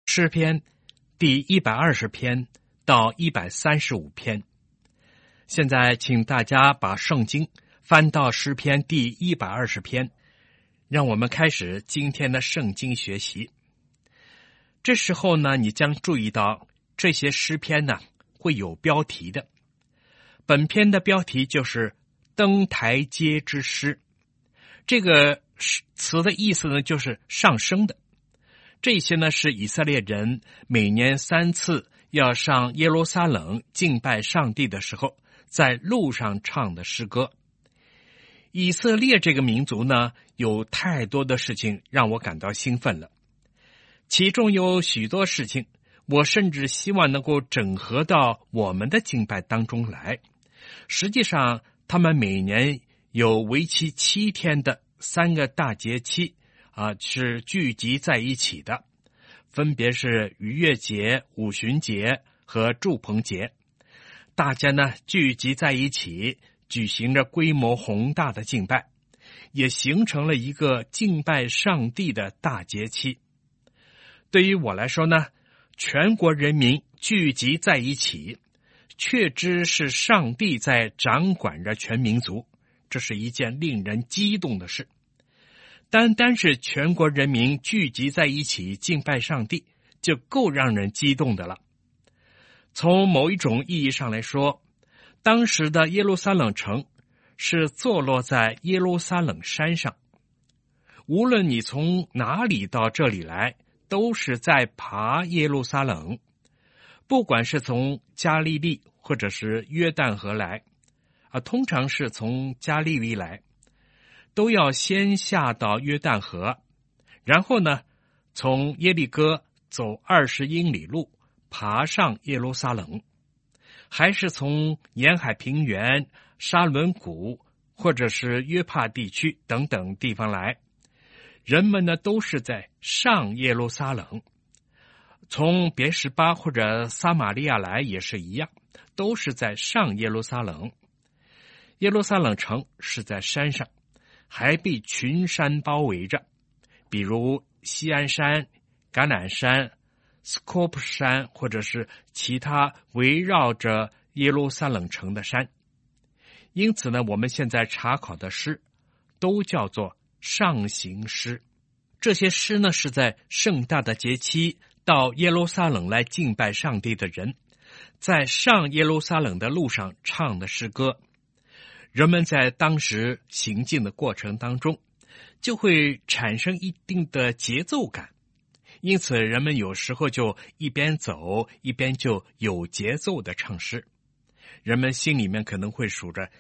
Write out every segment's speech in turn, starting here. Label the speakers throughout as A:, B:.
A: 诗篇第120篇到135篇。现在请大家把圣经翻到诗篇第120篇，让我们开始今天的圣经学习。这时候呢，你将注意到这些诗篇呢会有标题的。本篇的标题就是登台阶之诗，这个词的意思呢就是上升的。这些呢是以色列人每年3次要上耶路撒冷敬拜上帝的时候在路上唱的诗歌。以色列这个民族呢，有太多的事情让我感到兴奋了，其中有许多事情我甚至希望能够整合到我们的敬拜当中来。实际上他们每年有为期7天的3个大节期是聚集在一起的，分别是逾越节、五旬节和住棚节。大家呢聚集在一起，举行着规模宏大的敬拜，也形成了一个敬拜上帝的大节期。对于我来说呢，全国人民聚集在一起，确知是上帝在掌管着全民族，这是一件令人激动的事。单单是全国人民聚集在一起敬拜上帝，就够让人激动的了。从某一种意义上来说，当时的耶路撒冷城是坐落在耶路撒冷山上，无论你从哪里到这里来，都是在爬耶路撒冷。不管是从加利利或者是约旦河来，通常是从加利利来，都要先下到约旦河，然后呢，从耶利哥走20英里路爬上耶路撒冷，还是从沿海平原、沙伦谷或者是约帕地区等等地方来，人们呢都是在上耶路撒冷。从别是巴或者撒玛利亚来也是一样，都是在上耶路撒冷。耶路撒冷城是在山上，还被群山包围着，比如锡安山、橄榄山、斯科普山，或者是其他围绕着耶路撒冷城的山。因此呢，我们现在查考的诗都叫做上行诗。这些诗呢，是在盛大的节期到耶路撒冷来敬拜上帝的人在上耶路撒冷的路上唱的诗歌。人们在当时行进的过程当中，就会产生一定的节奏感，因此人们有时候就一边走一边就有节奏的唱诗。人们心里面可能会数着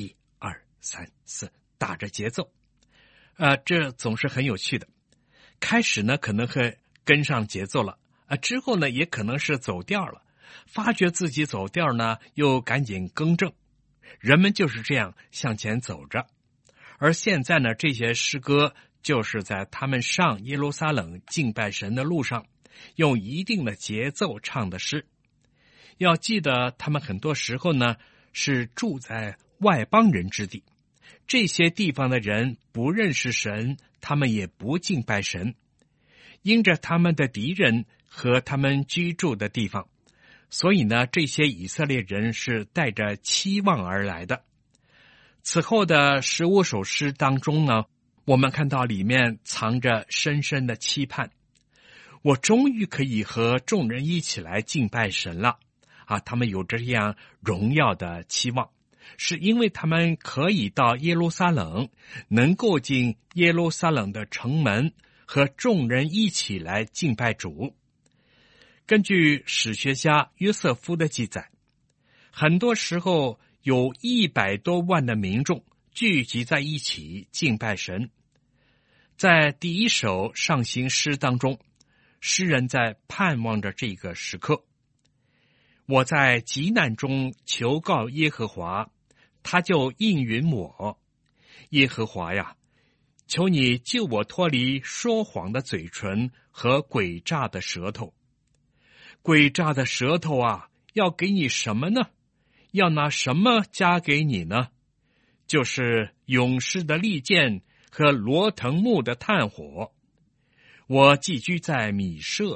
A: 1、2、3、4，打着节奏。这总是很有趣的。开始呢可能会跟上节奏了，之后呢也可能是走调了，发觉自己走调呢又赶紧更正。人们就是这样向前走着。而现在呢，这些诗歌就是在他们上耶路撒冷敬拜神的路上用一定的节奏唱的诗。要记得他们很多时候呢是住在外邦人之地，这些地方的人不认识神，他们也不敬拜神，因着他们的敌人和他们居住的地方，所以呢，这些以色列人是带着期望而来的。此后的15首诗当中呢，我们看到里面藏着深深的期盼。我终于可以和众人一起来敬拜神了他们有这样荣耀的期望，是因为他们可以到耶路撒冷，能够进耶路撒冷的城门，和众人一起来敬拜主。根据史学家约瑟夫的记载，很多时候有100多万的民众聚集在一起敬拜神。在第一首上行诗当中，诗人在盼望着这个时刻。我在急难中求告耶和华，他就应允我。耶和华呀，求你救我脱离说谎的嘴唇和诡诈的舌头。诡诈的舌头要给你什么呢？要拿什么加给你呢？就是勇士的利剑和罗藤木的炭火。我寄居在米舍，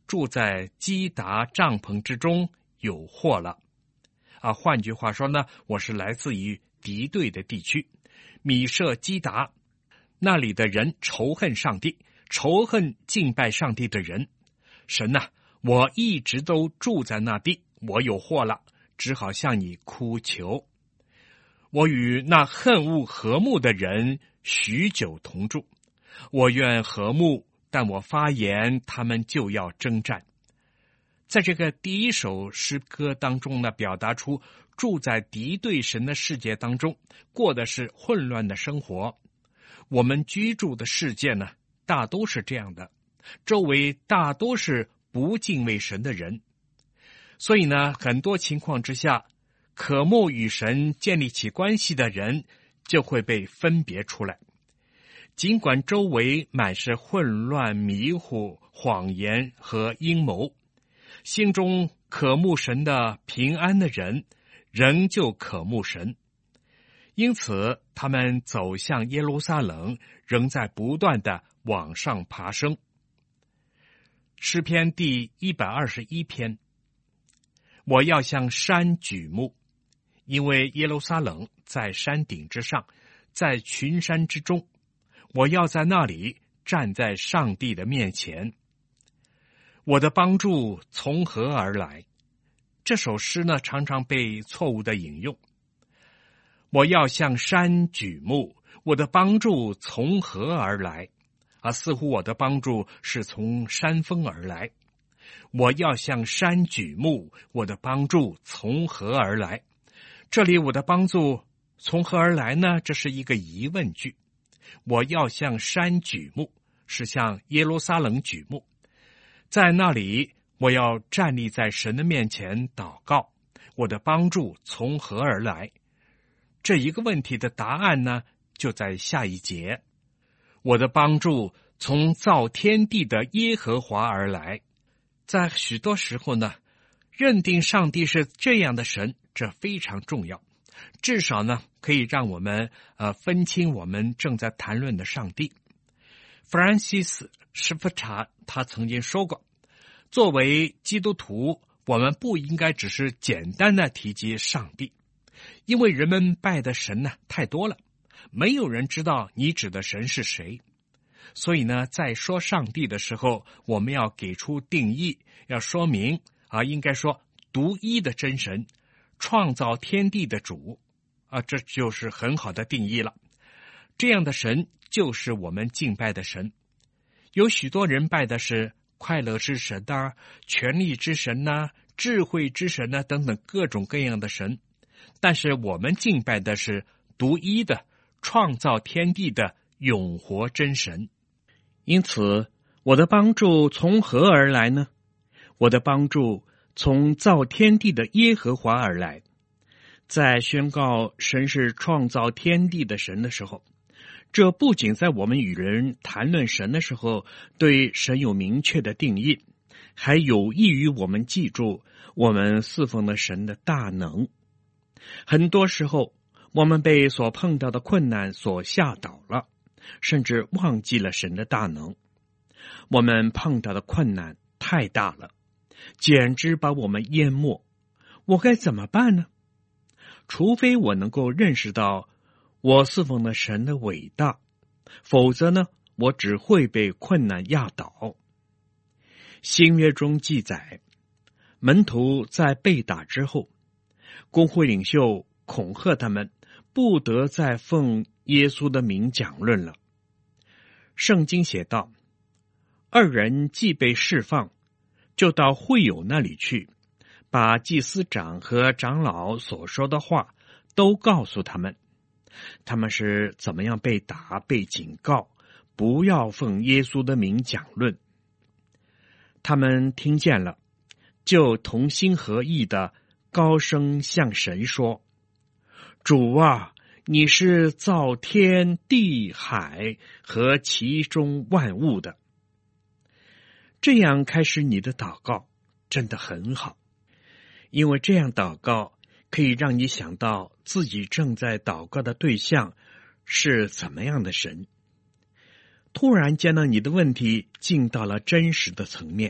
A: 住在基达帐篷之中有祸了。换句话说呢，我是来自于敌对的地区，米舍基达，那里的人仇恨上帝，仇恨敬拜上帝的人。神啊，我一直都住在那地，我有祸了，只好向你哭求。我与那恨恶和睦的人许久同住，我愿和睦，但我发言，他们就要征战。在这个第一首诗歌当中呢，表达出住在敌对神的世界当中，过的是混乱的生活。我们居住的世界呢，大都是这样的，周围大多是不敬畏神的人。所以呢，很多情况之下，渴慕与神建立起关系的人就会被分别出来。尽管周围满是混乱、迷糊、谎言和阴谋，心中渴慕神的平安的人仍旧渴慕神，因此他们走向耶路撒冷，仍在不断的往上爬升。诗篇第121篇，我要向山举目，因为耶路撒冷在山顶之上，在群山之中，我要在那里站在上帝的面前。我的帮助从何而来？这首诗呢，常常被错误的引用。我要向山举目，我的帮助从何而来？似乎我的帮助是从山峰而来。我要向山举目，我的帮助从何而来？这里我的帮助从何而来呢？这是一个疑问句。我要向山举目，是向耶路撒冷举目，在那里我要站立在神的面前祷告，我的帮助从何而来？这一个问题的答案呢，就在下一节。我的帮助从造天地的耶和华而来。在许多时候呢，认定上帝是这样的神，这非常重要，至少呢，可以让我们分清我们正在谈论的上帝。弗兰西斯·史普查他曾经说过，作为基督徒，我们不应该只是简单的提及上帝，因为人们拜的神呢太多了，没有人知道你指的神是谁。所以呢，在说上帝的时候，我们要给出定义，要说明应该说独一的真神，创造天地的主这就是很好的定义了。这样的神就是我们敬拜的神。有许多人拜的是快乐之神权力之神智慧之神等等各种各样的神，但是我们敬拜的是独一的创造天地的永活真神。因此，我的帮助从何而来呢？我的帮助从造天地的耶和华而来。在宣告神是创造天地的神的时候，这不仅在我们与人谈论神的时候对神有明确的定义，还有益于我们记住我们侍奉的神的大能。很多时候，我们被所碰到的困难所吓倒了，甚至忘记了神的大能。我们碰到的困难太大了，简直把我们淹没。我该怎么办呢？除非我能够认识到我侍奉的神的伟大，否则呢，我只会被困难压倒。新约中记载，门徒在被打之后，公会领袖恐吓他们，不得再奉耶稣的名讲论了。圣经写道，二人既被释放，就到会友那里去，把祭司长和长老所说的话都告诉他们，他们是怎么样被打、被警告，不要奉耶稣的名讲论。他们听见了，就同心合意的高声向神说，主啊，你是造天地海和其中万物的。这样开始你的祷告真的很好，因为这样祷告可以让你想到自己正在祷告的对象是怎么样的神。突然间呢，你的问题进到了真实的层面，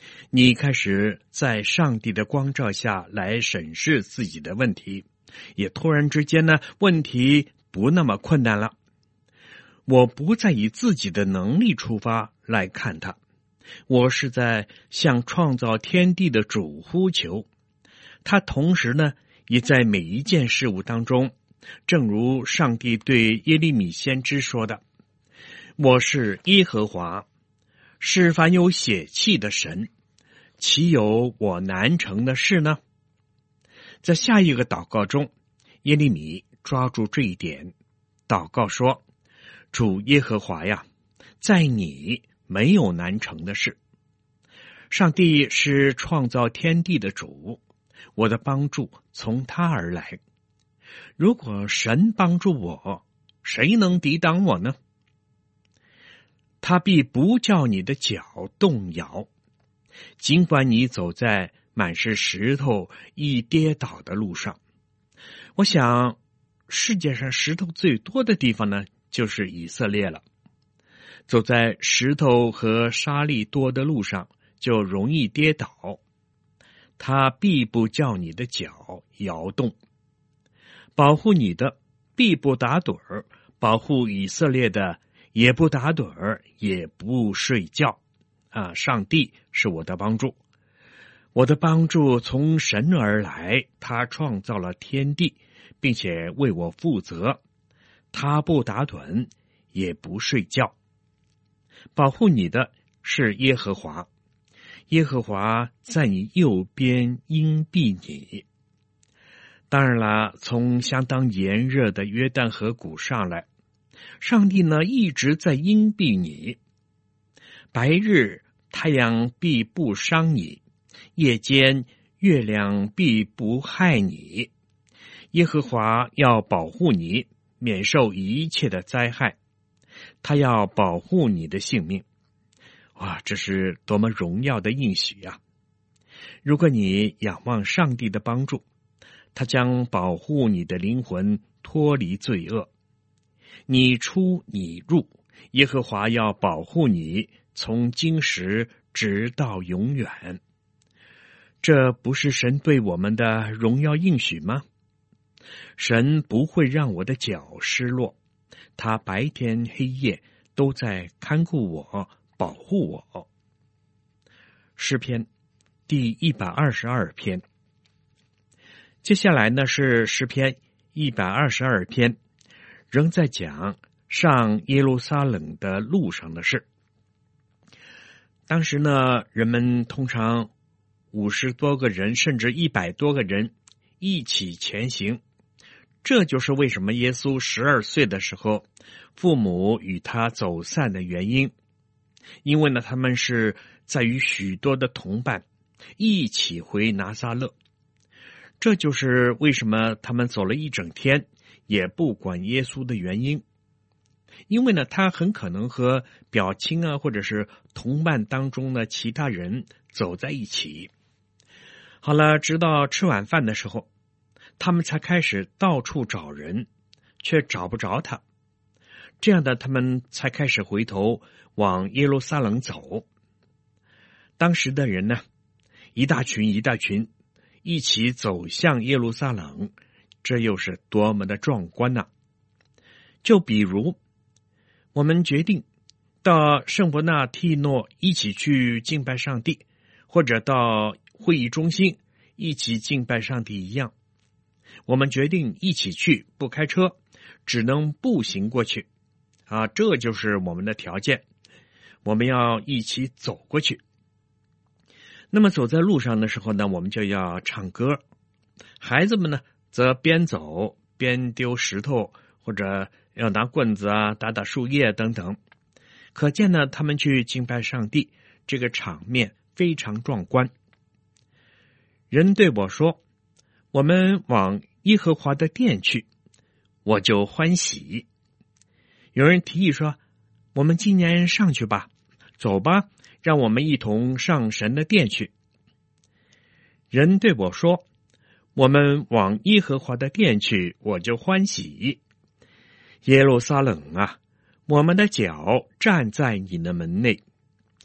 A: 你开始在上帝的光照下来审视自己的问题，也突然之间呢，问题不那么困难了。我不再以自己的能力出发来看它，我是在向创造天地的主呼求。他同时呢，也在每一件事物当中，正如上帝对耶利米先知说的：我是耶和华，是凡有血气的神，岂有我难成的事呢？在下一个祷告中，耶利米抓住这一点，祷告说：主耶和华呀，在你没有难成的事。上帝是创造天地的主，我的帮助从他而来。如果神帮助我，谁能抵挡我呢？他必不叫你的脚动摇，尽管你走在满是石头易跌倒的路上。我想世界上石头最多的地方呢，就是以色列了。走在石头和沙砾多的路上，就容易跌倒。他必不叫你的脚摇动，保护你的必不打盹儿，保护以色列的也不打盹儿，也不睡觉。上帝是我的帮助，我的帮助从神而来，他创造了天地，并且为我负责。他不打盹，也不睡觉。保护你的是耶和华，耶和华在你右边荫庇你。当然了，从相当炎热的约旦河谷上来，上帝呢一直在荫庇你。白日太阳必不伤你，夜间月亮必不害你。耶和华要保护你，免受一切的灾害，他要保护你的性命。哇，这是多么荣耀的应许啊！如果你仰望上帝的帮助，他将保护你的灵魂脱离罪恶。你出你入，耶和华要保护你，从今时直到永远。这不是神对我们的荣耀应许吗？神不会让我的脚失落，他白天黑夜都在看顾我，保护我。诗篇第122篇。接下来呢是诗篇122篇，仍在讲上耶路撒冷的路上的事。当时呢，人们通常50多个人甚至100多个人一起前行。这就是为什么耶稣12岁的时候，父母与他走散的原因。因为呢，他们是在与许多的同伴一起回拿撒勒。这就是为什么他们走了一整天也不管耶稣的原因。因为呢，他很可能和表亲啊，或者是同伴当中的其他人走在一起。好了，直到吃晚饭的时候，他们才开始到处找人，却找不着他。这样的，他们才开始回头往耶路撒冷走。当时的人呢，一大群一大群一起走向耶路撒冷，这又是多么的壮观啊！就比如我们决定到圣伯纳蒂诺一起去敬拜上帝，或者到会议中心一起敬拜上帝一样，我们决定一起去，不开车，只能步行过去这就是我们的条件，我们要一起走过去。那么走在路上的时候呢，我们就要唱歌，孩子们呢则边走边丢石头，或者要拿棍子打打树叶等等。可见呢，他们去敬拜上帝，这个场面非常壮观。人对我说，我们往耶和华的殿去，我就欢喜。有人提议说，我们今年上去吧，走吧，让我们一同上神的殿去。人对我说，我们往耶和华的殿去，我就欢喜。耶路撒冷啊，我们的脚站在你的门内。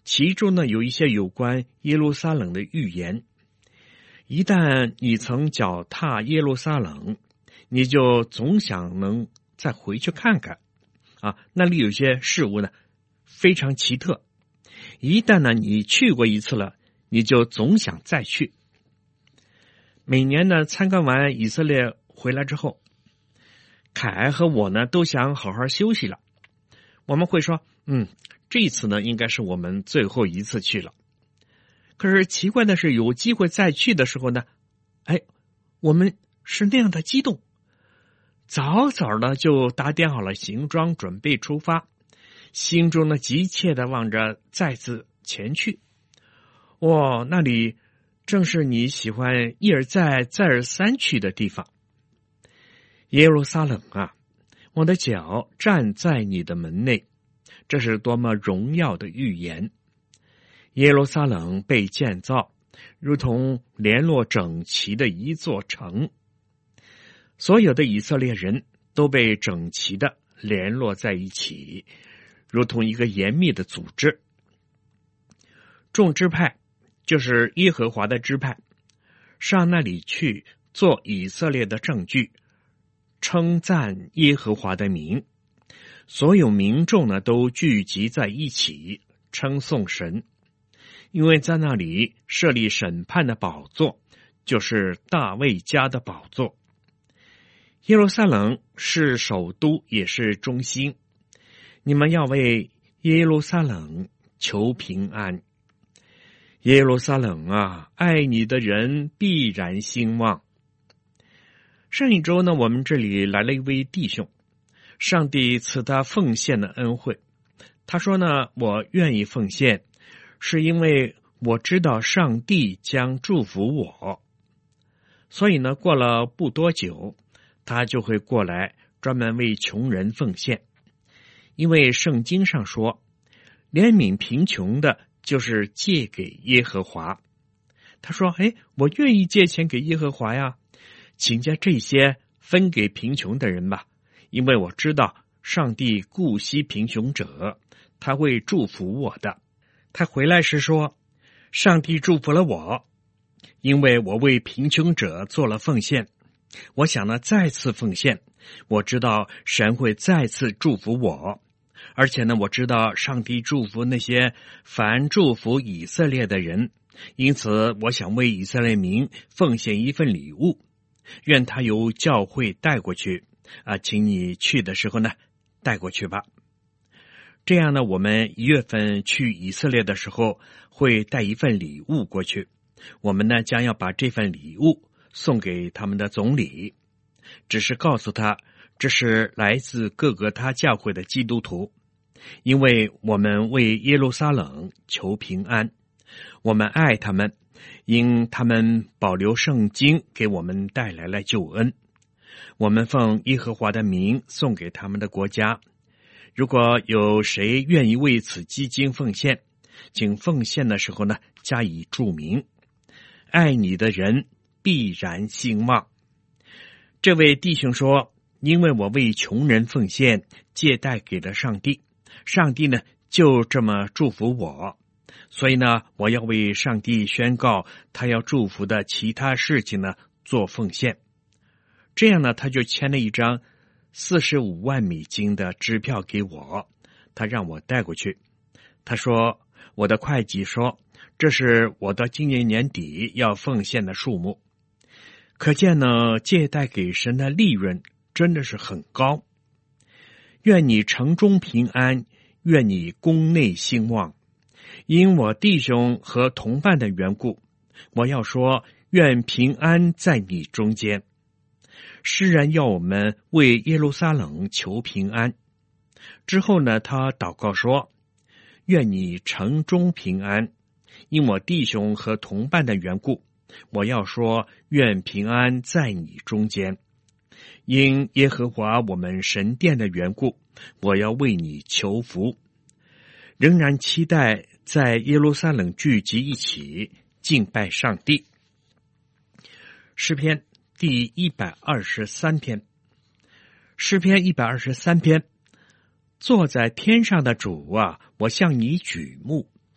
A: 其中呢有一些有关耶路撒冷的预言。一旦你曾脚踏耶路撒冷，你就总想能再回去看看啊，那里有些事物呢非常奇特。一旦呢你去过一次了，你就总想再去。每年呢参观完以色列回来之后，凯和我呢都想好好休息了。我们会说，这一次呢应该是我们最后一次去了。可是奇怪的是，有机会再去的时候呢，我们是那样的激动，早早的就打点好了行装，准备出发，心中呢急切的望着再次前去。那里正是你喜欢一而再再而三去的地方。耶路撒冷啊，我的脚站在你的门内，这是多么荣耀的预言。耶路撒冷被建造，如同联络整齐的一座城。所有的以色列人都被整齐的联络在一起，如同一个严密的组织。众支派就是耶和华的支派，上那里去做以色列的证据，称赞耶和华的名。所有民众呢都聚集在一起，称颂神。因为在那里设立审判的宝座，就是大卫家的宝座。耶路撒冷是首都，也是中心。你们要为耶路撒冷求平安。耶路撒冷啊，爱你的人必然兴旺。上一周呢，我们这里来了一位弟兄，上帝赐他奉献的恩惠。他说呢，我愿意奉献，是因为我知道上帝将祝福我，所以呢，过了不多久，他就会过来专门为穷人奉献。因为圣经上说，怜悯贫穷的就是借给耶和华。他说，我愿意借钱给耶和华呀，请将这些分给贫穷的人吧，因为我知道上帝顾惜贫穷者，他会祝福我的。他回来时说，上帝祝福了我，因为我为贫穷者做了奉献。我想呢再次奉献，我知道神会再次祝福我，而且呢我知道上帝祝福那些凡祝福以色列的人，因此我想为以色列民奉献一份礼物，愿他由教会带过去请你去的时候呢带过去吧。这样呢，我们1月份去以色列的时候会带一份礼物过去，我们呢将要把这份礼物送给他们的总理，只是告诉他这是来自各个他教会的基督徒，因为我们为耶路撒冷求平安，我们爱他们，因他们保留圣经给我们带来了救恩，我们奉耶和华的名送给他们的国家。如果有谁愿意为此基金奉献，请奉献的时候呢加以注明，爱你的人必然兴旺。这位弟兄说，因为我为穷人奉献，借贷给了上帝，上帝呢就这么祝福我，所以呢我要为上帝宣告他要祝福的其他事情呢做奉献。这样呢他就签了一张45万美金的支票给我，他让我带过去。他说，我的会计说，这是我到今年年底要奉献的数目。可见呢，借贷给神的利润真的是很高。愿你城中平安，愿你宫内兴旺。因我弟兄和同伴的缘故，我要说，愿平安在你中间。诗人要我们为耶路撒冷求平安。之后呢，他祷告说，愿你城中平安。因我弟兄和同伴的缘故，我要说，愿平安在你中间。因耶和华我们神殿的缘故，我要为你求福。仍然期待在耶路撒冷聚集一起敬拜上帝。诗篇第123篇，诗篇123篇，坐在天上的主啊，我向你举目，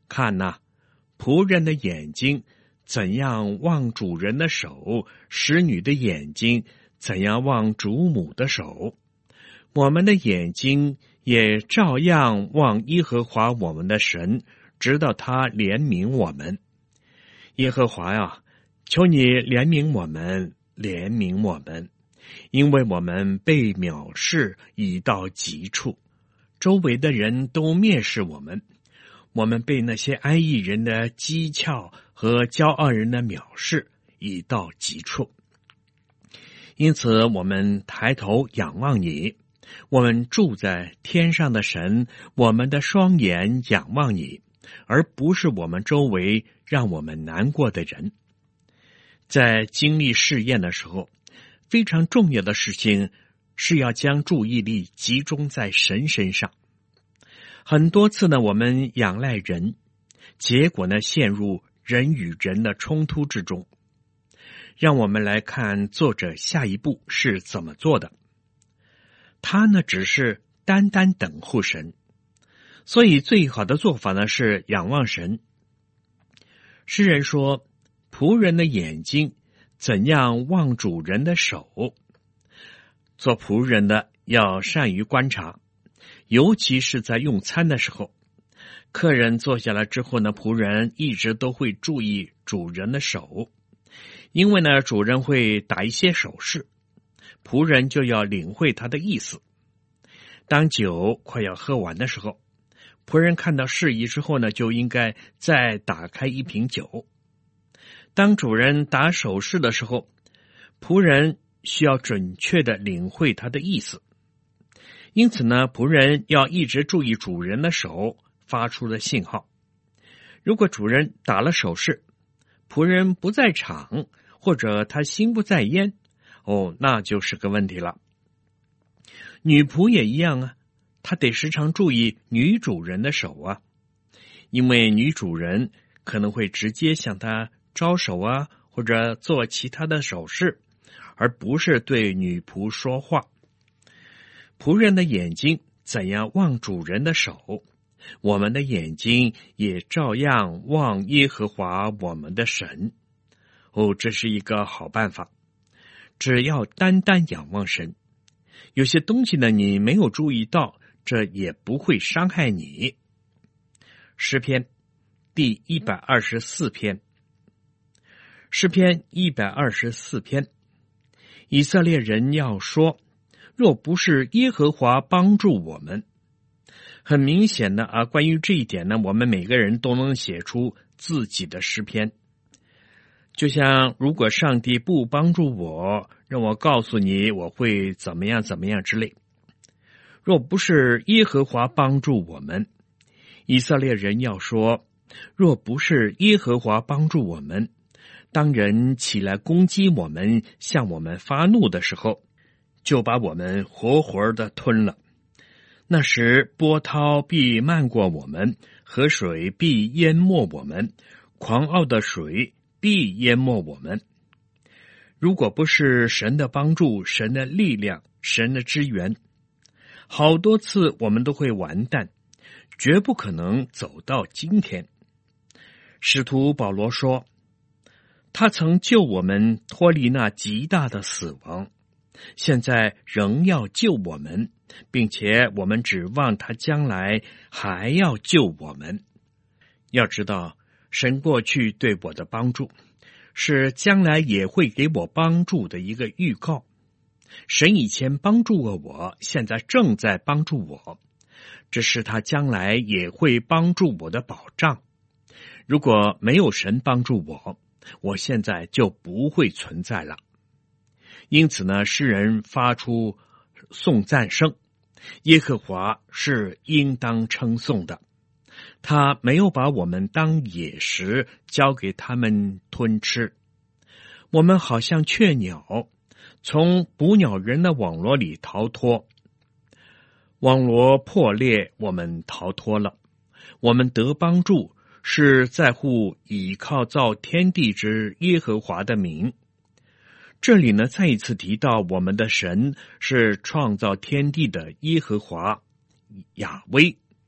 A: 看哪，仆人的眼睛怎样望主人的手，使女的眼睛怎样望主母的手，我们的眼睛也照样望耶和华我们的神，直到他怜悯我们。耶和华呀，求你怜悯我们，怜悯我们，因为我们被藐视已到极处，周围的人都蔑视我们，我们被那些安逸人的讥诮和骄傲人的藐视已到极处。因此我们抬头仰望你，我们住在天上的神，我们的双眼仰望你，而不是我们周围让我们难过的人。在经历试验的时候，非常重要的事情是要将注意力集中在神身上。很多次呢，我们仰赖人，结果呢，陷入人与人的冲突之中。让我们来看作者下一步是怎么做的。他呢，只是单单等候神，所以最好的做法呢是仰望神。诗人说，仆人的眼睛怎样望主人的手。做仆人的要善于观察，尤其是在用餐的时候，客人坐下来之后呢，仆人一直都会注意主人的手，因为呢，主人会打一些手势，仆人就要领会他的意思。当酒快要喝完的时候，仆人看到适宜之后呢，就应该再打开一瓶酒。当主人打手势的时候，仆人需要准确的领会他的意思。因此呢，仆人要一直注意主人的手发出的信号。如果主人打了手势，仆人不在场，或者他心不在焉，那就是个问题了。女仆也一样啊，她得时常注意女主人的手啊，因为女主人可能会直接向她招手啊，或者做其他的手势，而不是对女仆说话。仆人的眼睛怎样望主人的手，我们的眼睛也照样望耶和华我们的神。这是一个好办法。只要单单仰望神，有些东西呢你没有注意到，这也不会伤害你。诗篇第124篇。诗篇124篇，以色列人要说，若不是耶和华帮助我们。很明显的关于这一点呢，我们每个人都能写出自己的诗篇。就像如果上帝不帮助我，让我告诉你我会怎么样怎么样之类。若不是耶和华帮助我们，以色列人要说，若不是耶和华帮助我们，当人起来攻击我们，向我们发怒的时候，就把我们活活的吞了。那时波涛必漫过我们，河水必淹没我们，狂傲的水必淹没我们。如果不是神的帮助，神的力量，神的支援，好多次我们都会完蛋，绝不可能走到今天。使徒保罗说，他曾救我们脱离那极大的死亡，现在仍要救我们，并且我们指望他将来还要救我们。要知道，神过去对我的帮助，是将来也会给我帮助的一个预告。神以前帮助过我，现在正在帮助我，这是他将来也会帮助我的保障。如果没有神帮助我，我现在就不会存在了。因此呢，诗人发出颂赞声，耶和华是应当称颂的。他没有把我们当野食交给他们吞吃，我们好像雀鸟，从捕鸟人的网罗里逃脱。网罗破裂，我们逃脱了，我们得帮助，是在乎倚靠造天地之耶和华的名。这里呢，再一次提到我们的神是创造天地的耶和华雅威。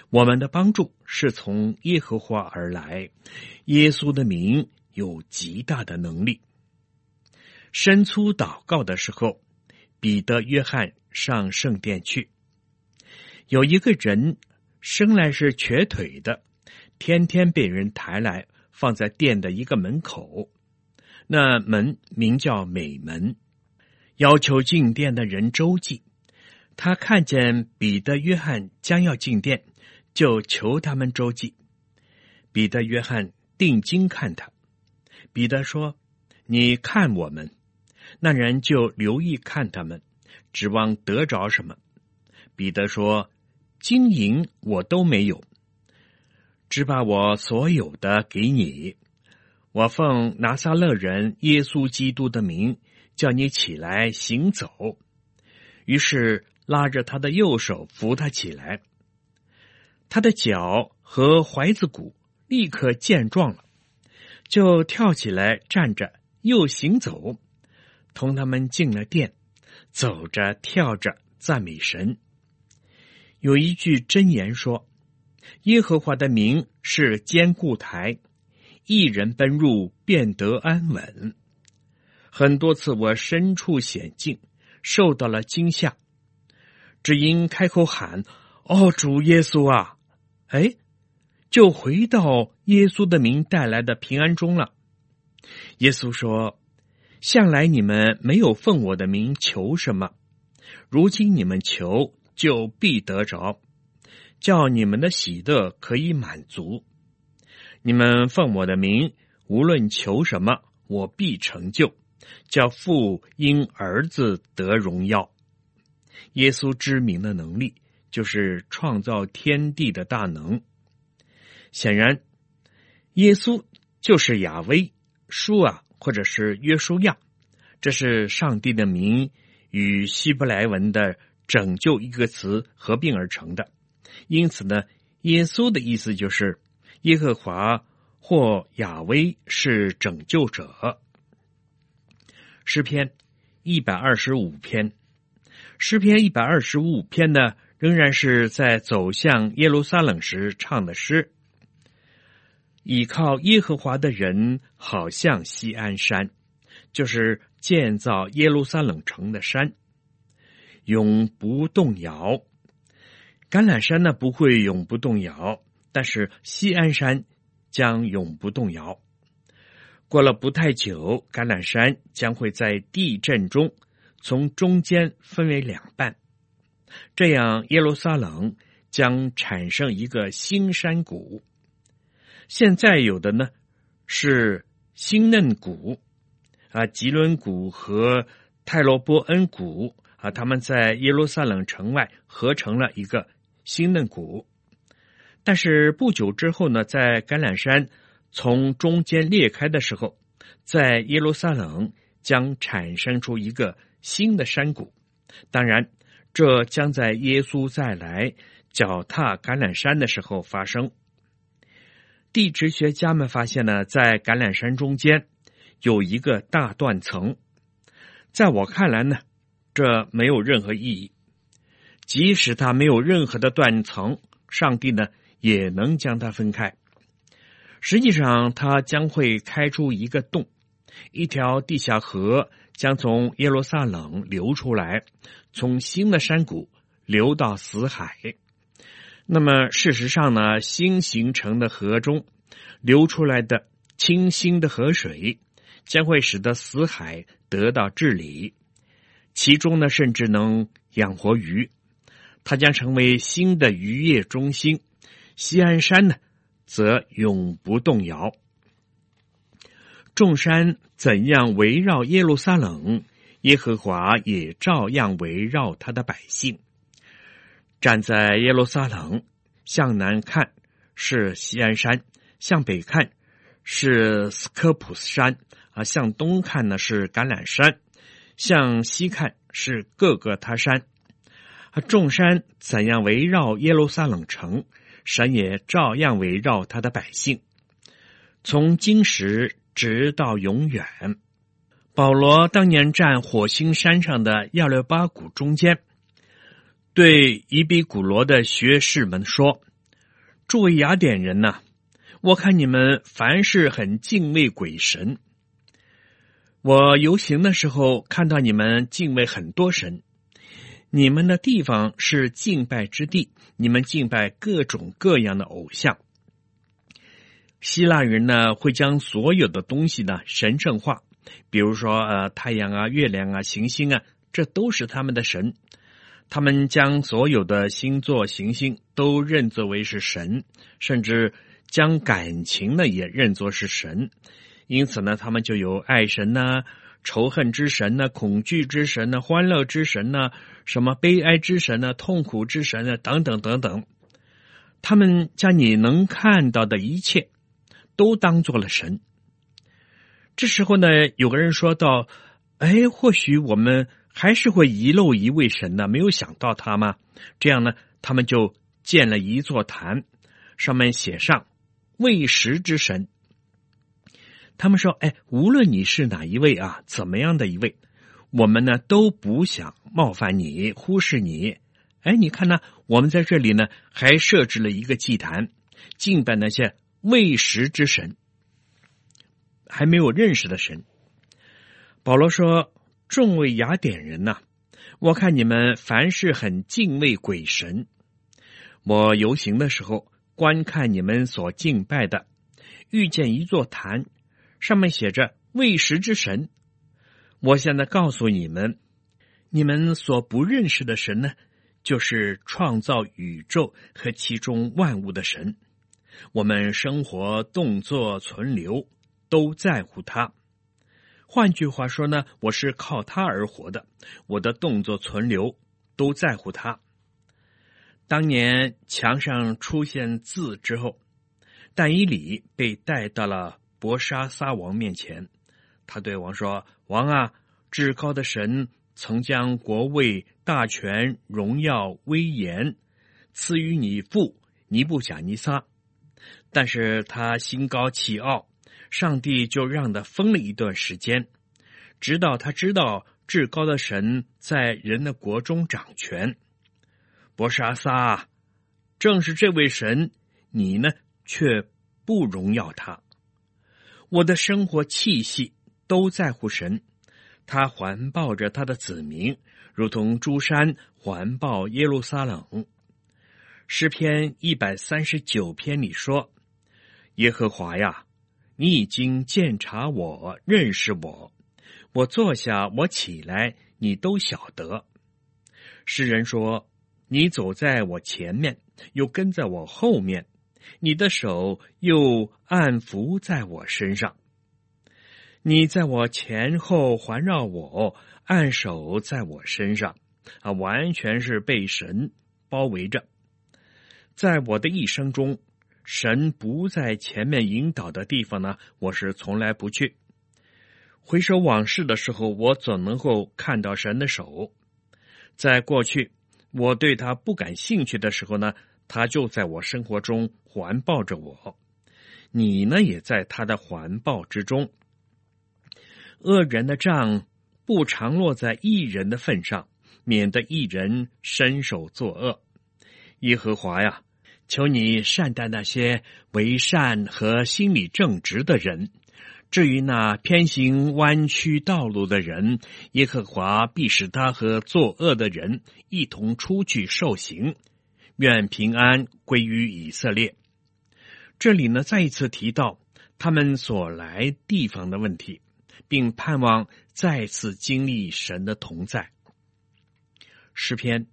A: 我们的帮助是从耶和华而来，耶稣的名有极大的能力。申粗祷告的时候，彼得、约翰上圣殿去。有一个人生来是瘸腿的，天天被人抬来放在殿的一个门口，那门名叫美门，要求进殿的人周济。他看见彼得、约翰将要进殿，就求他们周济。彼得、约翰定睛看他，彼得说：你看我们。那人就留意看他们，指望得着什么。彼得说：金银我都没有，只把我所有的给你。我奉拿撒勒人耶稣基督的名，叫你起来行走。于是拉着他的右手扶他起来，他的脚和踝子骨立刻健壮了，就跳起来站着，又行走，同他们进了殿，走着跳着赞美神。有一句箴言说：耶和华的名是坚固台，一人奔入便得安稳。很多次我身处险境，受到了惊吓，只因开口喊：哦，主耶稣啊！就回到耶稣的名带来的平安中了。耶稣说：向来你们没有奉我的名求什么，如今你们求，就必得着，叫你们的喜乐可以满足。你们奉我的名，无论求什么，我必成就，叫父因儿子得荣耀。耶稣之名的能力，就是创造天地的大能。显然，耶稣就是亚威、书啊，或者是约书亚，这是上帝的名与希伯来文的拯救一个词合并而成的。因此呢，耶稣的意思就是耶和华或亚威是拯救者。诗篇125篇，诗篇125篇呢，仍然是在走向耶路撒冷时唱的诗。倚靠耶和华的人好像锡安山，就是建造耶路撒冷城的山，永不动摇。橄榄山呢，不会永不动摇，但是锡安山将永不动摇。过了不太久，橄榄山将会在地震中从中间分为两半，这样耶路撒冷将产生一个新山谷。现在有的呢是新嫩谷吉伦谷和泰罗波恩谷他们在耶路撒冷城外合成了一个新嫩谷。但是不久之后呢，在橄榄山从中间裂开的时候，在耶路撒冷将产生出一个新的山谷。当然，这将在耶稣再来脚踏橄榄山的时候发生。地质学家们发现呢，在橄榄山中间有一个大断层。在我看来呢，这没有任何意义。即使它没有任何的断层，上帝呢也能将它分开。实际上，它将会开出一个洞，一条地下河将从耶路撒冷流出来，从新的山谷流到死海。那么事实上呢，新形成的河中流出来的清新的河水将会使得死海得到治理，其中呢甚至能养活鱼，它将成为新的渔业中心。锡安山呢则永不动摇。众山怎样围绕耶路撒冷，耶和华也照样围绕他的百姓。站在耶路撒冷，向南看是锡安山，向北看是斯科普斯山向东看呢是橄榄山，向西看是各个他山。众山怎样围绕耶路撒冷城，神也照样围绕他的百姓，从今时直到永远。保罗当年站火星山上的亚略巴谷中间，对伊比古罗的学士们说： 诸位雅典人呐，我看你们凡事很敬畏鬼神。我游行的时候看到你们敬畏很多神，你们的地方是敬拜之地，你们敬拜各种各样的偶像。希腊人呢，会将所有的东西呢神圣化，比如说太阳啊、月亮啊、行星啊，这都是他们的神。他们将所有的星座、行星都认作为是神，甚至将感情呢也认作是神。因此呢，他们就有爱神呐、仇恨之神呐、恐惧之神呐、欢乐之神呐、什么悲哀之神呐、痛苦之神呐等等等等。他们将你能看到的一切都当做了神。这时候呢，有个人说道：或许我们还是会遗漏一位神呢，没有想到他吗？这样呢，他们就建了一座坛，上面写上未识之神。他们说，无论你是哪一位啊，怎么样的一位，我们呢都不想冒犯你，忽视你。你看呢，我们在这里呢还设置了一个祭坛，敬拜那些未识之神，还没有认识的神。保罗说，众位雅典人呐，我看你们凡事很敬畏鬼神。我游行的时候观看你们所敬拜的，遇见一座坛，上面写着未识之神。我现在告诉你们，你们所不认识的神呢，就是创造宇宙和其中万物的神。我们生活、动作、存留都在乎他。换句话说呢，我是靠他而活的，我的动作、存留都在乎他。当年墙上出现字之后，但以理被带到了伯沙撒王面前。他对王说：王啊，至高的神曾将国位、大权、荣耀、威严赐予你父尼布甲尼撒，但是他心高气傲，上帝就让他封了一段时间，直到他知道至高的神在人的国中掌权。伯沙撒，正是这位神，你呢却不荣耀他。我的生活气息都在乎神，他环抱着他的子民，如同诸山环抱耶路撒冷。诗篇139篇里说：耶和华呀，你已经鉴察我，认识我，我坐下，我起来，你都晓得。诗人说：你走在我前面，又跟在我后面，你的手又按伏在我身上。你在我前后环绕我，按手在我身上，完全是被神包围着。在我的一生中，神不在前面引导的地方呢，我是从来不去。回首往事的时候，我总能够看到神的手。在过去，我对他不感兴趣的时候呢，他就在我生活中环抱着我。你呢，也在他的环抱之中。恶人的杖不常落在义人的份上，免得义人伸手作恶。耶和华呀，求你善待那些为善和心里正直的人。至于那偏行弯曲道路的人，耶和华必使他和作恶的人一同出去受刑。愿平安归于以色列。这里呢，再一次提到他们所来地方的问题，并盼望再次经历神的同在。诗篇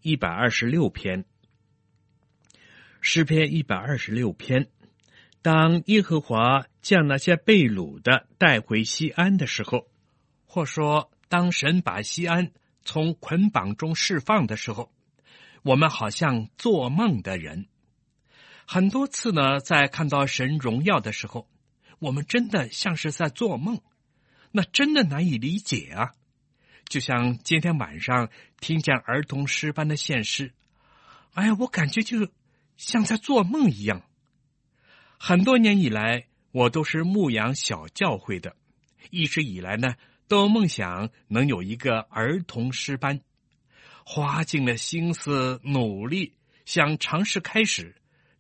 A: 126篇，诗篇126篇，当耶和华将那些被掳的带回西安的时候，或说当神把西安从捆绑中释放的时候，我们好像做梦的人。很多次呢，在看到神荣耀的时候，我们真的像是在做梦，那真的难以理解啊。就像今天晚上听见儿童诗班的献诗，我感觉就像在做梦一样。很多年以来，我都是牧养小教会的，一直以来呢，都梦想能有一个儿童诗班，花尽了心思努力，想尝试开始，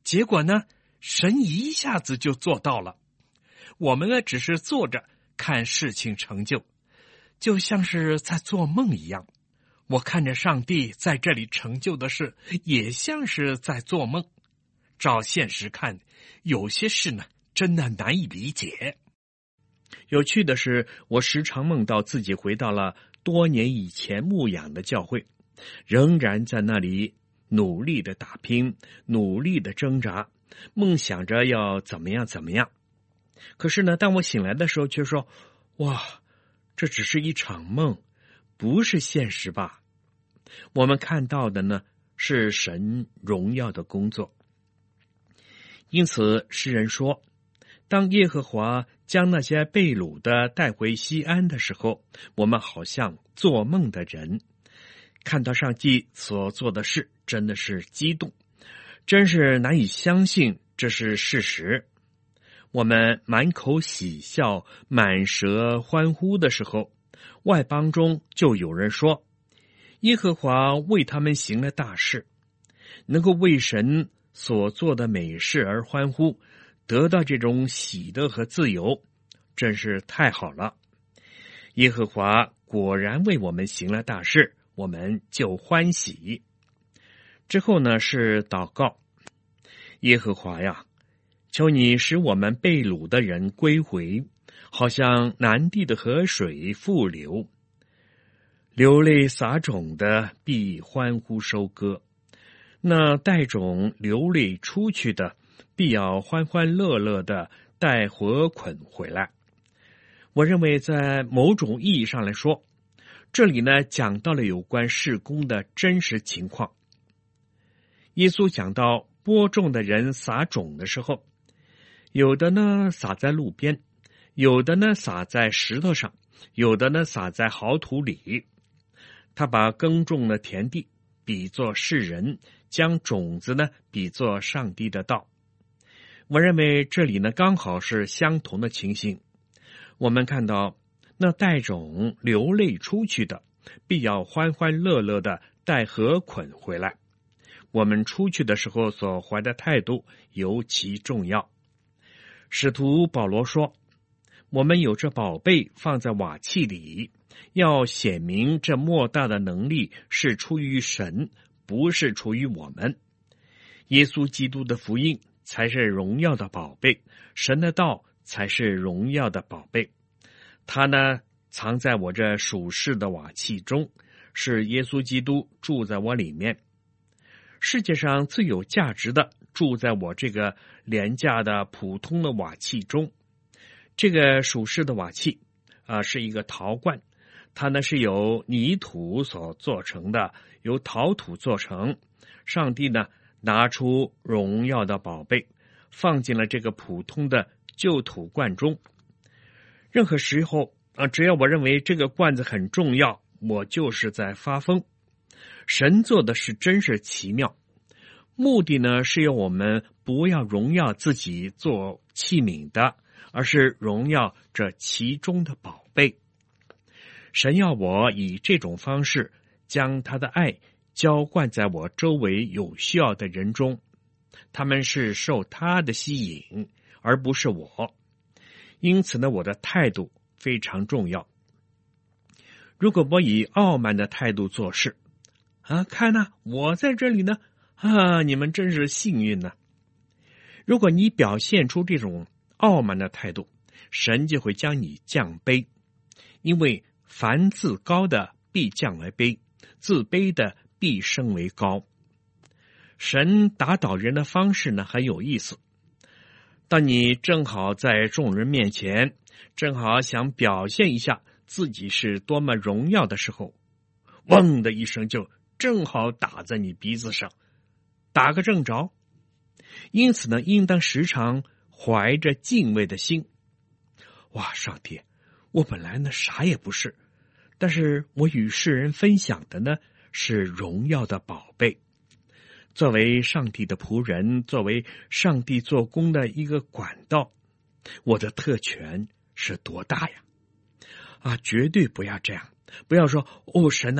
A: 结果呢，神一下子就做到了。我们呢，只是坐着看事情成就，就像是在做梦一样。我看着上帝在这里成就的事，也像是在做梦。照现实看，有些事呢，真的难以理解。有趣的是，我时常梦到自己回到了多年以前牧养的教会，仍然在那里努力的打拼，努力的挣扎，梦想着要怎么样怎么样。可是呢，当我醒来的时候却说，哇，这只是一场梦，不是现实吧？我们看到的呢，是神荣耀的工作。因此诗人说，当耶和华将那些被掳的带回西安的时候，我们好像做梦的人，看到上帝所做的事，真的是激动，真是难以相信这是事实。我们满口喜笑，满舌欢呼的时候，外邦中就有人说，耶和华为他们行了大事。能够为神所做的美事而欢呼，得到这种喜乐和自由，真是太好了。耶和华果然为我们行了大事，我们就欢喜。之后呢，是祷告。耶和华呀，求你使我们被掳的人归回，好像南地的河水复流。流泪撒种的必欢呼收割，那带种流泪出去的必要欢欢乐乐的带禾捆回来。我认为在某种意义上来说，这里呢讲到了有关事工的真实情况。耶稣讲到播种的人撒种的时候，有的呢撒在路边，有的呢撒在石头上，有的呢撒在好土里。他把耕种的田地比作世人，将种子呢比作上帝的道。我认为这里呢刚好是相同的情形。我们看到那带种流泪出去的，必要欢欢乐乐的带禾捆回来。我们出去的时候所怀的态度尤其重要。使徒保罗说，我们有这宝贝放在瓦器里，要显明这莫大的能力是出于神，不是出于我们。耶稣基督的福音才是荣耀的宝贝，神的道才是荣耀的宝贝。它呢，藏在我这属世的瓦器中，是耶稣基督住在我里面。世界上最有价值的住在我这个廉价的普通的瓦器中。这个属世的瓦器是一个陶罐，它呢是由泥土所做成的，由陶土做成。上帝呢拿出荣耀的宝贝，放进了这个普通的旧土罐中。任何时候只要我认为这个罐子很重要，我就是在发疯。神做的是真是奇妙，目的呢是要我们不要荣耀自己做器皿的，而是荣耀这其中的宝贝。神要我以这种方式将他的爱浇灌在我周围有需要的人中，他们是受他的吸引，而不是我。因此呢，我的态度非常重要。如果我以傲慢的态度做事，看呐，我在这里呢，你们真是幸运呢。如果你表现出这种傲慢的态度，神就会将你降卑，因为凡自高的必降为卑，自卑的必升为高。神打倒人的方式呢很有意思。当你正好在众人面前，正好想表现一下自己是多么荣耀的时候，嗡的一声就正好打在你鼻子上，打个正着。因此呢，应当时常怀着敬畏的心。哇，上帝，我本来呢啥也不是，但是我与世人分享的呢是荣耀的宝贝。作为上帝的仆人，作为上帝做工的一个管道，我的特权是多大呀！绝对不要这样，不要说神啊，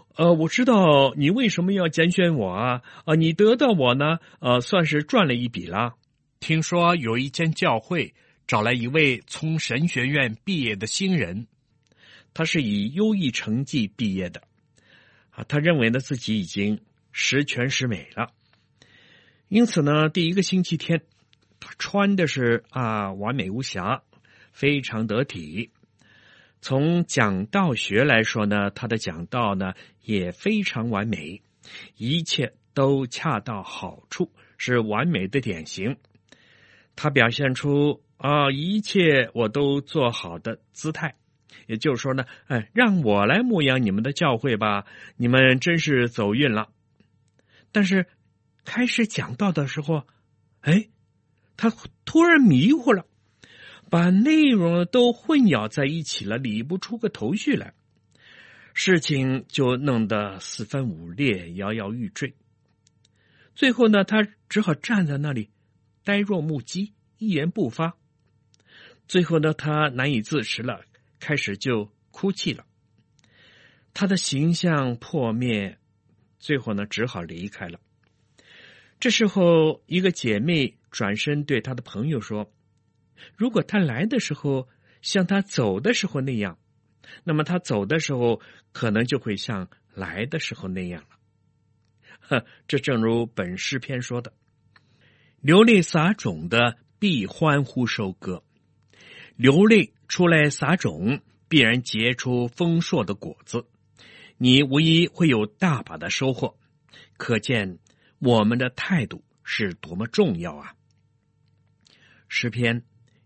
B: 我知道你为什么要拣选我啊？你得到我呢，算是赚了一笔了。
A: 听说有一间教会找来一位从神学院毕业的新人，
B: 他是以优异成绩毕业的，他认为呢自己已经十全十美了，因此呢，第一个星期天，他穿的是完美无瑕，非常得体。从讲道学来说呢，他的讲道呢也非常完美，一切都恰到好处，是完美的典型。他表现出一切我都做好的姿态，也就是说呢，让我来牧养你们的教会吧，你们真是走运了。但是开始讲道的时候，他突然迷糊了，把内容都混淆在一起了，理不出个头绪来，事情就弄得四分五裂，摇摇欲坠。最后呢，他只好站在那里呆若木鸡，一言不发。最后呢，他难以自持了，开始就哭泣了。他的形象破灭，最后呢，只好离开了。这时候，一个姐妹转身对他的朋友说，如果他来的时候像他走的时候那样，那么他走的时候可能就会像来的时候那样了。这正如本诗篇说的，流泪撒种的必欢呼收割，流泪出来撒种，必然结出丰硕的果子，你无疑会有大把的收获。可见我们的态度是多么重要啊！诗篇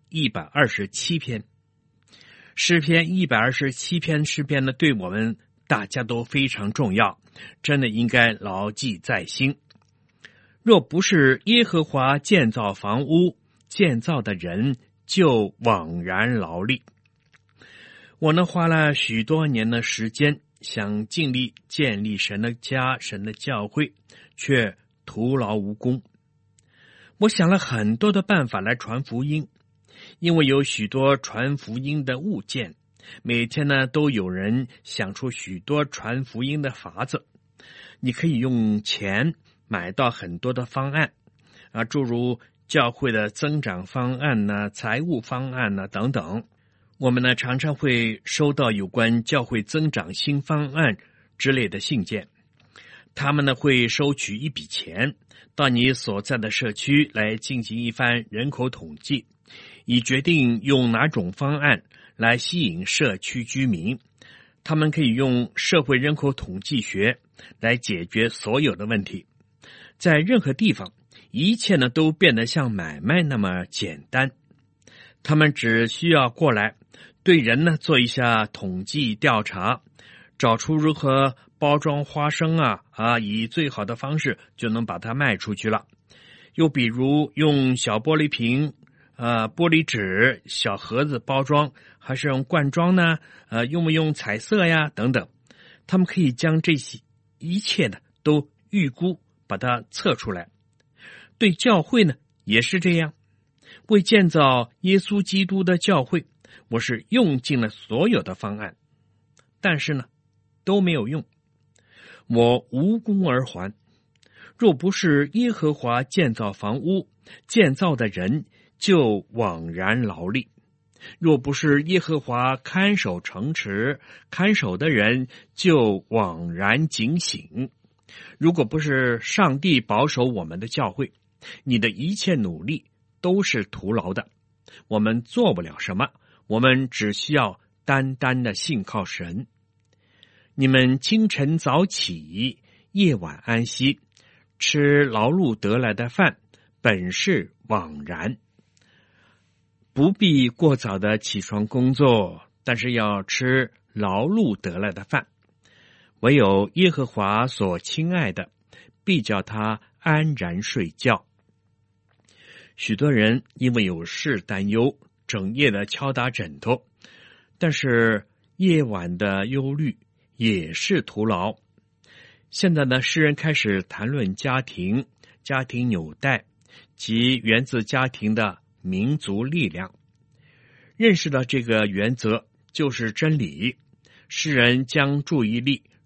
B: 127篇，诗篇127篇诗篇呢，对我们大家都非常重要，真的应该牢记在心。若不是耶和华建造房屋，建造的人就枉然劳力。我呢，花了许多年的时间，想尽力建立神的家、神的教会，却徒劳无功。我想了很多的办法来传福音，因为有许多传福音的物件，每天呢都有人想出许多传福音的法子。你可以用钱买到很多的方案诸如教会的增长方案呢、财务方案呢等等。我们呢常常会收到有关教会增长新方案之类的信件，他们呢会收取一笔钱，到你所在的社区来进行一番人口统计，以决定用哪种方案来吸引社区居民。他们可以用社会人口统计学来解决所有的问题。在任何地方，一切呢都变得像买卖那么简单。他们只需要过来对人呢做一下统计调查，找出如何包装花生以最好的方式就能把它卖出去了。又比如用小玻璃瓶、玻璃纸、小盒子包装，还是用罐装呢？用不用彩色呀？等等，他们可以将这些一切呢都预估，把它测出来。对教会呢也是这样，为建造耶稣基督的教会，我是用尽了所有的方案，但是呢都没有用，我无功而还。若不是耶和华建造房屋，建造的人就枉然劳力；若不是耶和华看守城池，看守的人就枉然警醒。如果不是上帝保守我们的教会，你的一切努力都是徒劳的。我们做不了什么，我们只需要单单的信靠神。你们清晨早起，夜晚安息，吃劳碌得来的饭，本是枉然。不必过早的起床工作，但是要吃劳碌得来的饭。唯有耶和华所亲爱的，必叫他安然睡觉。许多人因为有事担忧，整夜的敲打枕头，但是夜晚的忧虑也是徒劳。现在呢，诗人开始谈论家庭、家庭纽带及源自家庭的民族力量。认识到这个原则就是真理，诗人将注意力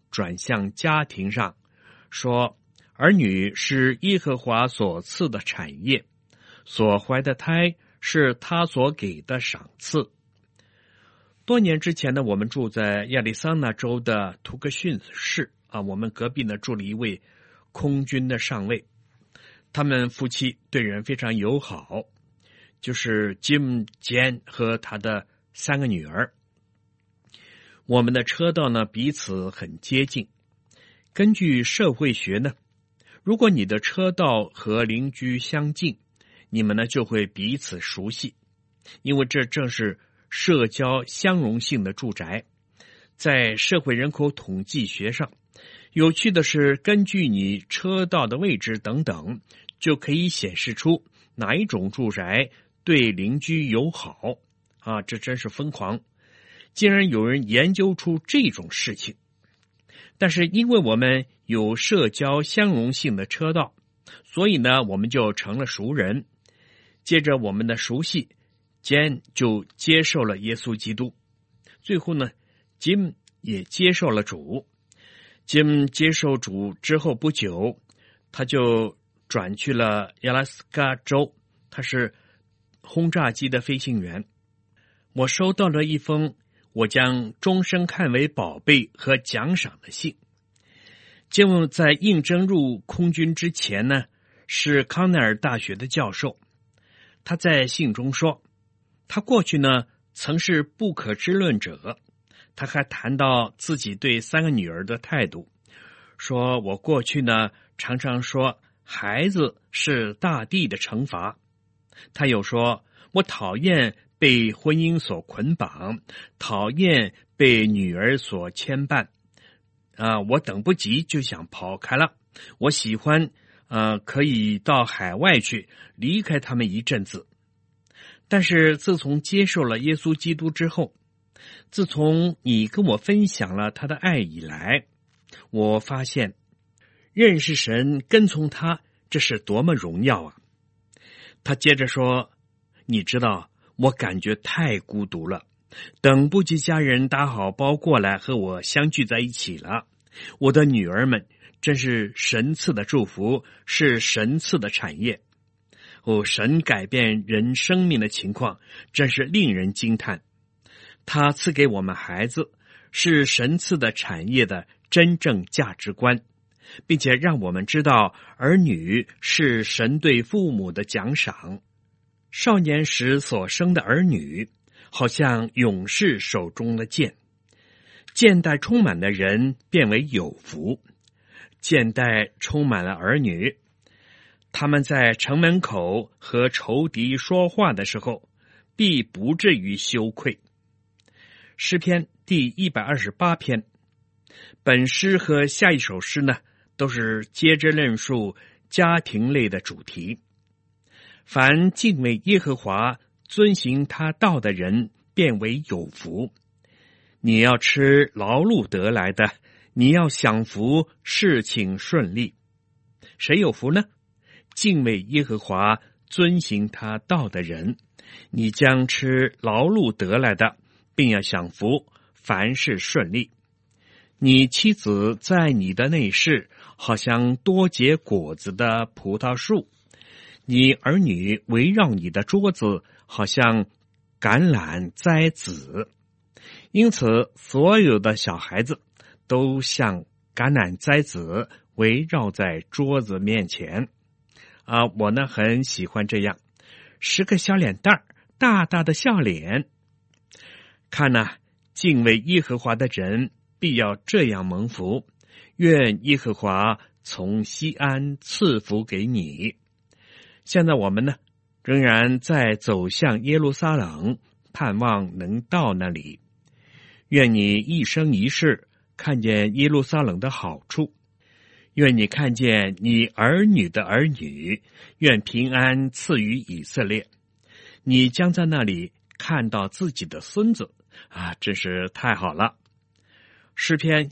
B: 转向家庭上，说儿女是耶和华所赐的产业，所怀的胎是他所给的赏赐。多年之前呢，我们住在亚利桑那州的图克逊市我们隔壁呢住了一位空军的上尉，他们夫妻对人非常友好，就是 Jim Jan 和他的3个女儿。我们的车道呢彼此很接近。根据社会学呢，如果你的车道和邻居相近，你们呢就会彼此熟悉，因为这正是社交相容性的住宅。在社会人口统计学上，有趣的是，根据你车道的位置等等，就可以显示出哪一种住宅对邻居友好这真是疯狂，竟然有人研究出这种事情。但是因为我们有社交相容性的车道，所以呢我们就成了熟人。接着我们的熟悉，Jan 就接受了耶稣基督。最后呢 Jim 也接受了主。Jim 接受主之后不久，他就转去了阿拉斯加州，他是轰炸机的飞行员。我收到了一封我将终生看为宝贝和奖赏的信。Jim 在应征入空军之前呢，是康奈尔大学的教授。他在信中说，他过去呢曾是不可知论者。他还谈到自己对3个女儿的态度，说我过去呢常常说孩子是大地的惩罚。他又说我讨厌被婚姻所捆绑，讨厌被女儿所牵绊我等不及就想跑开了。我喜欢可以到海外去离开他们一阵子。但是自从接受了耶稣基督之后，自从你跟我分享了他的爱以来，我发现认识神跟从他，这是多么荣耀啊。他接着说，你知道我感觉太孤独了，等不及家人打好包过来和我相聚在一起了。我的女儿们真是神赐的祝福，是神赐的产业。神改变人生命的情况真是令人惊叹。他赐给我们孩子是神赐的产业的真正价值观，并且让我们知道儿女是神对父母的奖赏。少年时所生的儿女好像勇士手中的剑，剑带充满的人变为有福。剑带充满了儿女，他们在城门口和仇敌说话的时候必不至于羞愧。诗篇第128篇，本诗和下一首诗呢，都是接着论述家庭类的主题。凡敬畏耶和华、遵行他道的人，变为有福。你要吃劳碌得来的，你要享福，事情顺利。谁有福呢？敬畏耶和华、遵行他道的人，你将吃劳碌得来的，并要享福，凡事顺利。你妻子在你的内室，好像多结果子的葡萄树；你儿女围绕你的桌子，好像橄榄栽子。因此，所有的小孩子都像橄榄栽子，围绕在桌子面前。我呢很喜欢这样，10个小脸蛋儿，大大的笑脸。看敬畏耶和华的人必要这样蒙福，愿耶和华从西安赐福给你。现在我们呢仍然在走向耶路撒冷，盼望能到那里。愿你一生一世看见耶路撒冷的好处，愿你看见你儿女的儿女，愿平安赐予以色列。你将在那里看到自己的孙子真是太好了。诗篇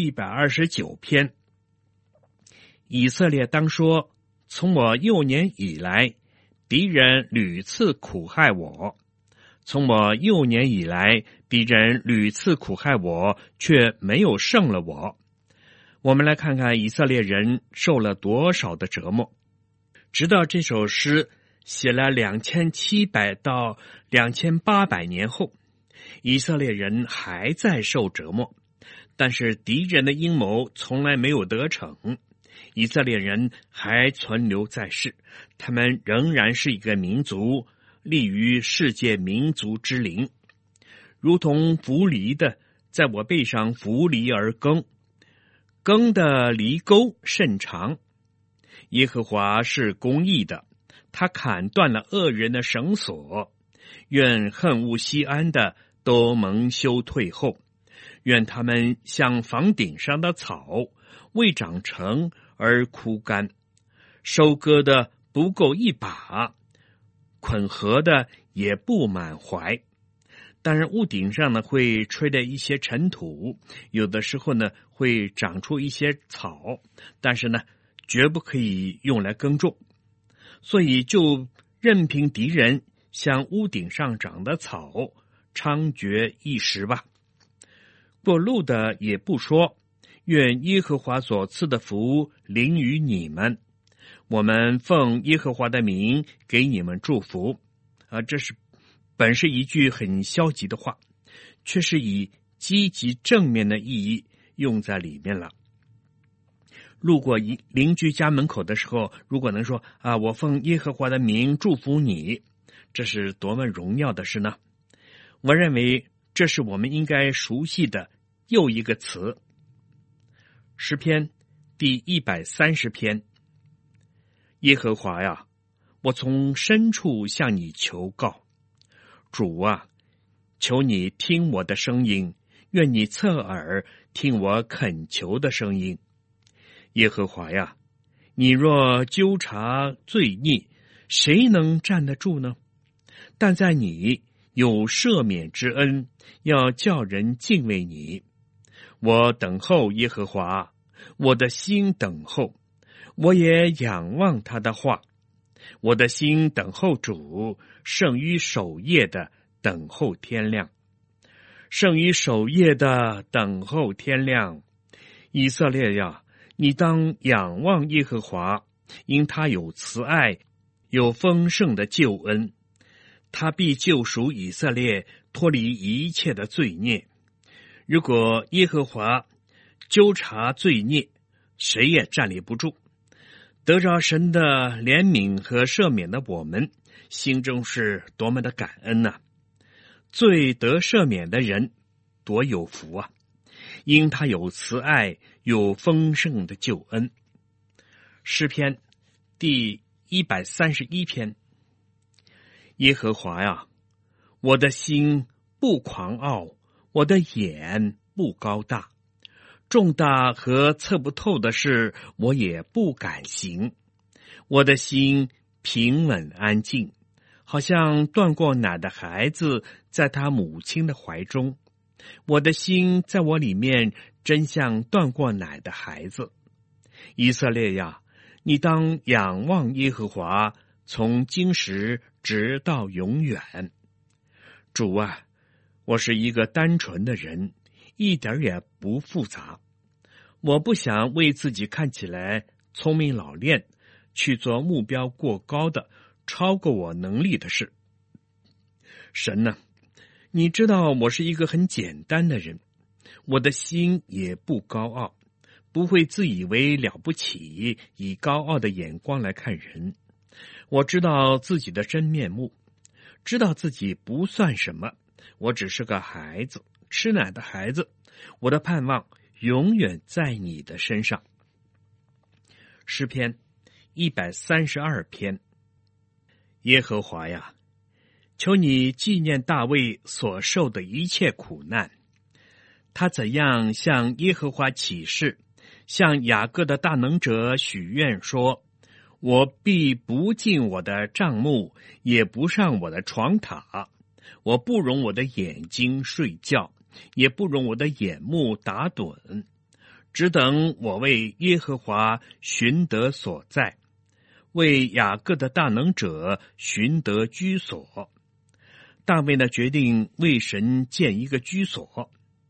B: 129篇，以色列当说，从我幼年以来，敌人屡次苦害我。从我幼年以来，敌人屡次苦害我，却没有胜了我。 我们来看看以色列人受了多少的折磨。直到这首诗写了2700到2800年后，以色列人还在受折磨，但是敌人的阴谋从来没有得逞，以色列人还存留在世，他们仍然是一个民族，立于世界民族之林，如同扶犁的在我背上扶犁而耕，耕的犁沟甚长。耶和华是公义的，他砍断了恶人的绳索，愿恨恶西安的都蒙羞退后，愿他们像房顶上的草，未长成而枯干，收割的不够一把，捆禾的也不满怀。当然屋顶上呢会吹着一些尘土，有的时候呢会长出一些草，但是呢绝不可以用来耕种，所以就任凭敌人像屋顶上长的草猖獗一时吧。过路的也不说，愿耶和华所赐的福临于你们，我们奉耶和华的名给你们祝福。这是本是一句很消极的话，却是以积极正面的意义用在里面了。路过邻居家门口的时候，如果能说我奉耶和华的名祝福你，这是多么荣耀的事呢？我认为这是我们应该熟悉的又一个词。诗篇第130篇，耶和华呀，我从深处向你求告。主啊，求你听我的声音，愿你侧耳听我恳求的声音。耶和华呀，你若纠察罪孽，谁能站得住呢？但在你有赦免之恩，要叫人敬畏你。我等候耶和华，我的心等候，我也仰望他的话。我的心等候主，胜于守夜的等候天亮，胜于守夜的等候天亮。以色列呀，你当仰望耶和华，因他有慈爱，有丰盛的救恩，他必救赎以色列，脱离一切的罪孽。如果耶和华纠察罪孽，谁也站立不住。得着神的怜悯和赦免的我们，心中是多么的感恩啊！罪得赦免的人多有福啊！因他有慈爱，有丰盛的救恩。诗篇第131篇，耶和华呀，我的心不狂傲，我的眼不高大，重大和测不透的事我也不敢行。我的心平稳安静，好像断过奶的孩子在他母亲的怀中。我的心在我里面真像断过奶的孩子。以色列呀，你当仰望耶和华，从今时直到永远。主啊，我是一个单纯的人，一点也不复杂。我不想为自己看起来聪明老练，去做目标过高的、超过我能力的事。神呢，你知道我是一个很简单的人，我的心也不高傲，不会自以为了不起，以高傲的眼光来看人。我知道自己的真面目，知道自己不算什么，我只是个孩子，吃奶的孩子。我的盼望永远在你的身上。诗篇132篇，耶和华呀，求你纪念大卫所受的一切苦难。他怎样向耶和华起誓，向雅各的大能者许愿说，我必不进我的帐幕，也不上我的床榻，我不容我的眼睛睡觉，也不容我的眼目打盹，只等我为耶和华寻得所在，为雅各的大能者寻得居所。大卫呢决定为神建一个居所，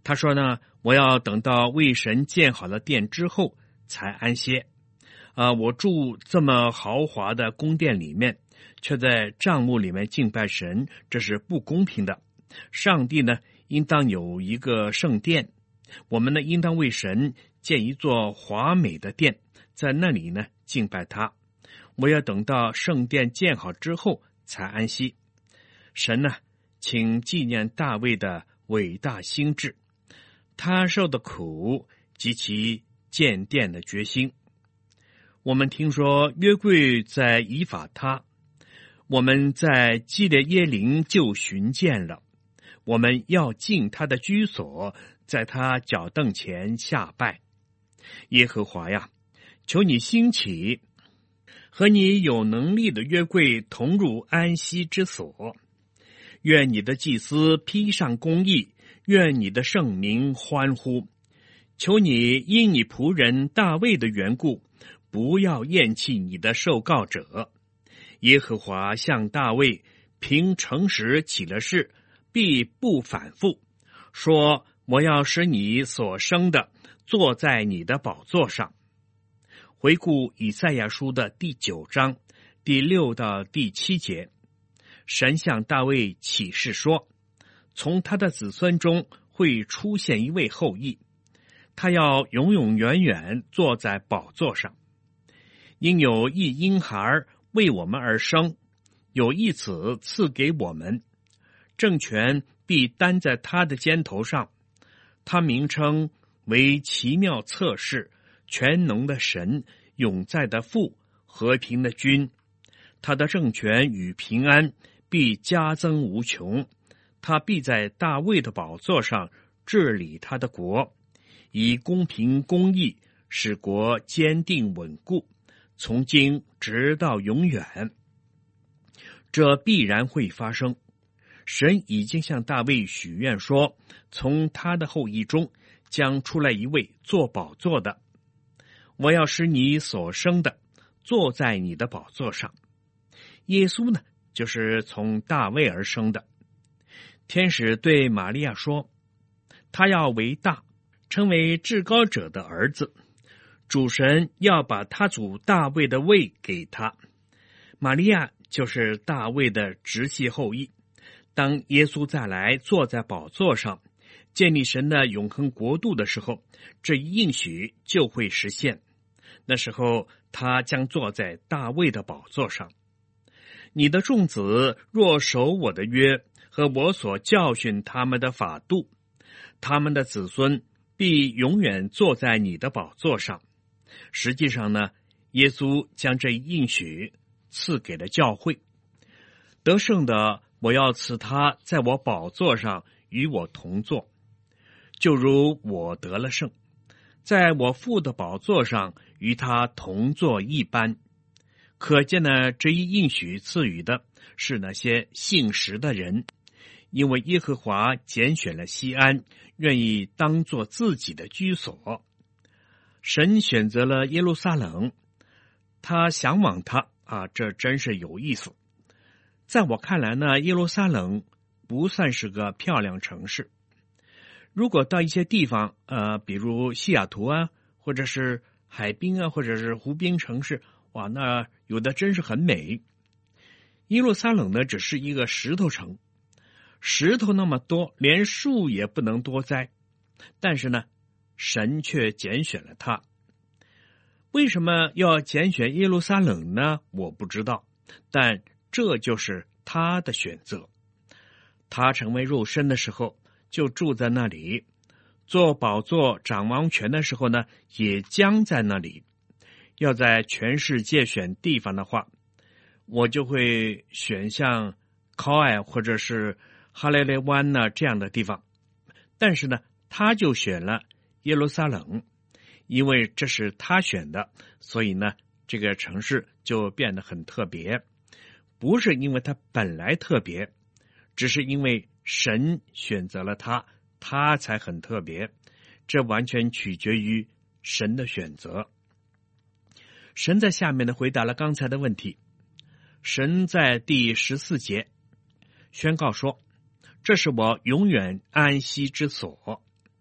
B: 他说呢，我要等到为神建好了殿之后才安歇。我住这么豪华的宫殿里面，却在帐幕里面敬拜神，这是不公平的。上帝呢，应当有一个圣殿，我们呢，应当为神建一座华美的殿，在那里呢敬拜他。我要等到圣殿建好之后才安息。神呢，请纪念大卫的伟大心志，他受的苦及其建殿的决心。我们听说约柜在以法他，我们在基列耶林就寻见了。我们要进他的居所，在他脚凳前下拜。耶和华呀，求你兴起，和你有能力的约柜同入安息之所。愿你的祭司披上公义，愿你的圣民欢呼。求你因你仆人大卫的缘故，不要厌弃你的受膏者。耶和华向大卫凭诚实起了誓，必不反复，说我要使你所生的坐在你的宝座上。回顾以赛亚书的第9章第6到第7节，神向大卫启示说，从他的子孙中会出现一位后裔，他要永永远远坐在宝座上。因有一婴孩为我们而生，有一子赐给我们，政权必担在他的肩头上。他名称为奇妙策士，全能的神，永在的父，和平的君。他的政权与平安必加增无穷。他必在大卫的宝座上治理他的国，以公平公义使国坚定稳固，从今直到永远。这必然会发生。神已经向大卫许愿说，从他的后裔中将出来一位坐宝座的。我要使你所生的坐在你的宝座上。耶稣呢，就是从大卫而生的。天使对玛利亚说，他要为大，成为至高者的儿子。主神要把他主大卫的位给他。玛利亚就是大卫的直系后裔。当耶稣再来坐在宝座上，建立神的永恒国度的时候，这一应许就会实现。那时候他将坐在大卫的宝座上。你的众子若守我的约和我所教训他们的法度，他们的子孙必永远坐在你的宝座上。实际上呢，耶稣将这一应许赐给了教会。得胜的，我要赐他在我宝座上与我同坐，就如我得了胜，在我父的宝座上与他同坐一般。可见呢，这一应许赐予的是那些信实的人，因为耶和华拣选了西安，愿意当作自己的居所。神选择了耶路撒冷，他向往他这真是有意思。在我看来呢，耶路撒冷不算是个漂亮城市。如果到一些地方比如西雅图或者是海滨或者是湖滨城市，哇，那有的真是很美。耶路撒冷呢，只是一个石头城，石头那么多，连树也不能多栽。但是呢，神却拣选了它。为什么要拣选耶路撒冷呢？我不知道，但这就是他的选择。他成为肉身的时候，就住在那里；做宝座掌王权的时候呢，也将在那里。要在全世界选地方的话，我就会选像考埃或者是哈雷雷湾这样的地方。但是呢，他就选了耶路撒冷，因为这是他选的，所以呢，这个城市就变得很特别。不是因为它本来特别，只是因为神选择了它，它才很特别。这完全取决于神的选择。神在下面呢回答了刚才的问题。神在第14节宣告说，这是我永远安息之所。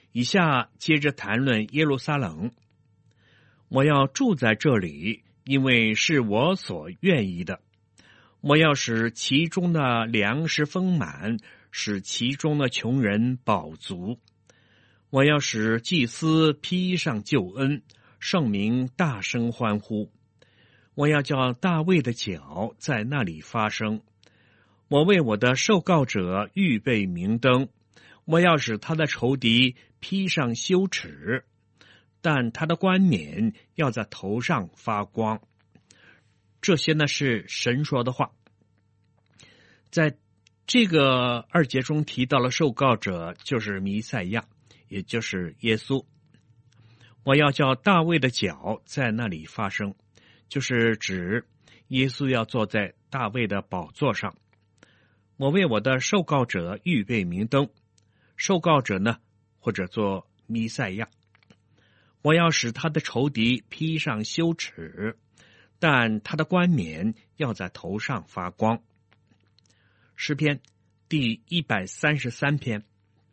B: 以下接着谈论耶路撒冷。我要住在这里，因为是我所愿意的。我要使其中的粮食丰满，使其中的穷人饱足。我要使祭司披上救恩，圣民大声欢呼。我要叫大卫的脚在那里发声。我为我的受膏者预备明灯，我要使他的仇敌披上羞耻，但他的冠冕要在头上发光。这些呢是神说的话。在这个2节中提到了受膏者就是弥赛亚，也就是耶稣。我要叫大卫的脚在那里发声，就是指耶稣要坐在大卫的宝座上。我为我的受膏者预备明灯，受膏者呢，或者做弥赛亚。我要使他的仇敌披上羞耻，但他的冠冕要在头上发光。诗篇第133篇。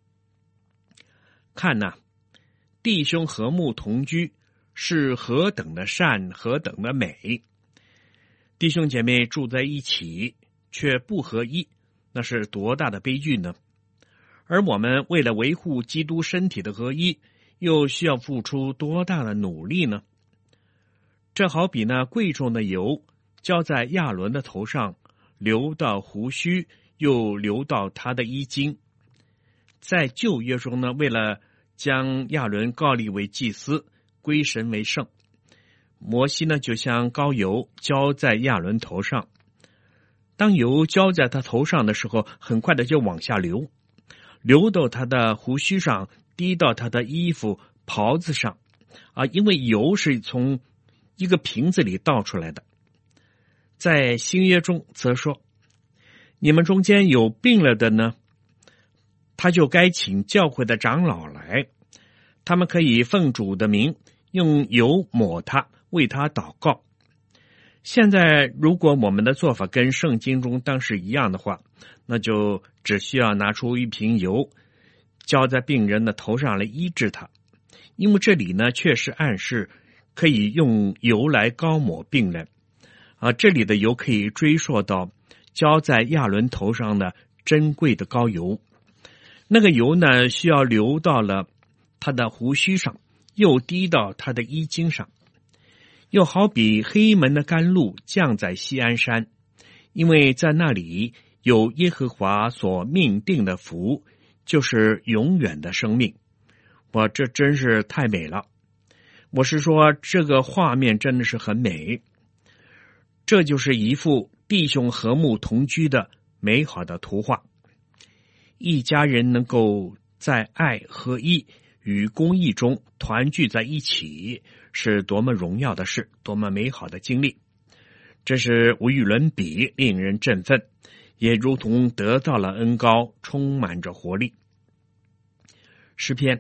B: 看哪，弟兄和睦同居，是何等的善，何等的美！弟兄姐妹住在一起，却不合一，那是多大的悲剧呢？而我们为了维护基督身体的合一，又需要付出多大的努力呢？这好比那贵重的油浇在亚伦的头上，流到胡须，又流到他的衣襟。在旧约中呢，为了将亚伦膏立为祭司，归神为圣，摩西呢就将膏油浇在亚伦头上。当油浇在他头上的时候，很快的就往下流，流到他的胡须上，滴到他的衣服袍子上因为油是从一个瓶子里倒出来的。在新约中则说，你们中间有病了的呢，他就该请教会的长老来，他们可以奉主的名用油抹他，为他祷告。现在如果我们的做法跟圣经中当时一样的话，那就只需要拿出一瓶油浇在病人的头上来医治他。因为这里呢确实暗示可以用油来膏抹病人这里的油可以追溯到浇在亚伦头上的珍贵的膏油。那个油呢需要流到了他的胡须上，又滴到他的衣襟上。又好比黑门的甘露降在锡安山，因为在那里有耶和华所命定的福，就是永远的生命。哇，这真是太美了！我是说，这个画面真的是很美。这就是一幅弟兄和睦同居的美好的图画。一家人能够在爱合一与公义中团聚在一起，是多么荣耀的事，多么美好的经历。这是无与伦比，令人振奋，也如同得到了恩膏，充满着活力。诗篇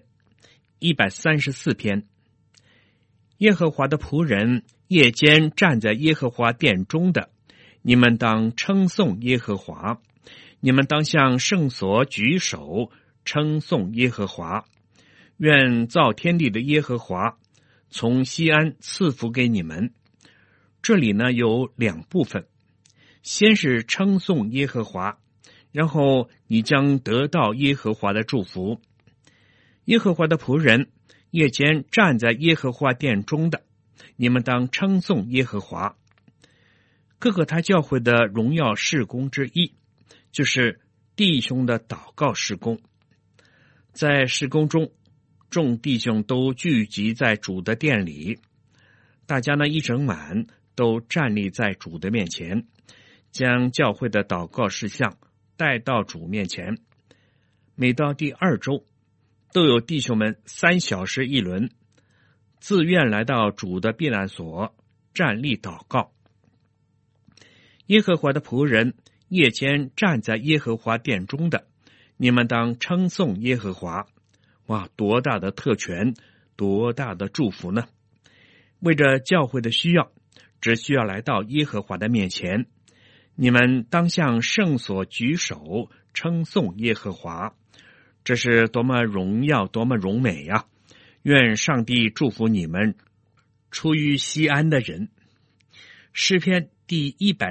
B: 134篇。耶和华的仆人，夜间站在耶和华殿中的，你们当称颂耶和华，你们当向圣所举手，称颂耶和华。愿造天地的耶和华从西安赐福给你们。这里呢有2部分，先是称颂耶和华，然后你将得到耶和华的祝福。耶和华的仆人，夜间站在耶和华殿中的，你们当称颂耶和华。各个他教会的荣耀事工之一，就是弟兄的祷告事工。在事工中，众弟兄都聚集在主的殿里，大家呢一整晚都站立在主的面前，将教会的祷告事项带到主面前。每到第2周，都有弟兄们3小时一轮，自愿来到主的避难所站立祷告。耶和华的仆人，夜间站在耶和华殿中的，你们当称颂耶和华。哇，多大的特权，多大的祝福呢！为着教会的需要，只需要来到耶和华的面前，你们当向圣所举手，称颂耶和华。 这是多么荣耀，多么荣美呀！愿上帝祝福你们，出于西安的人。诗篇第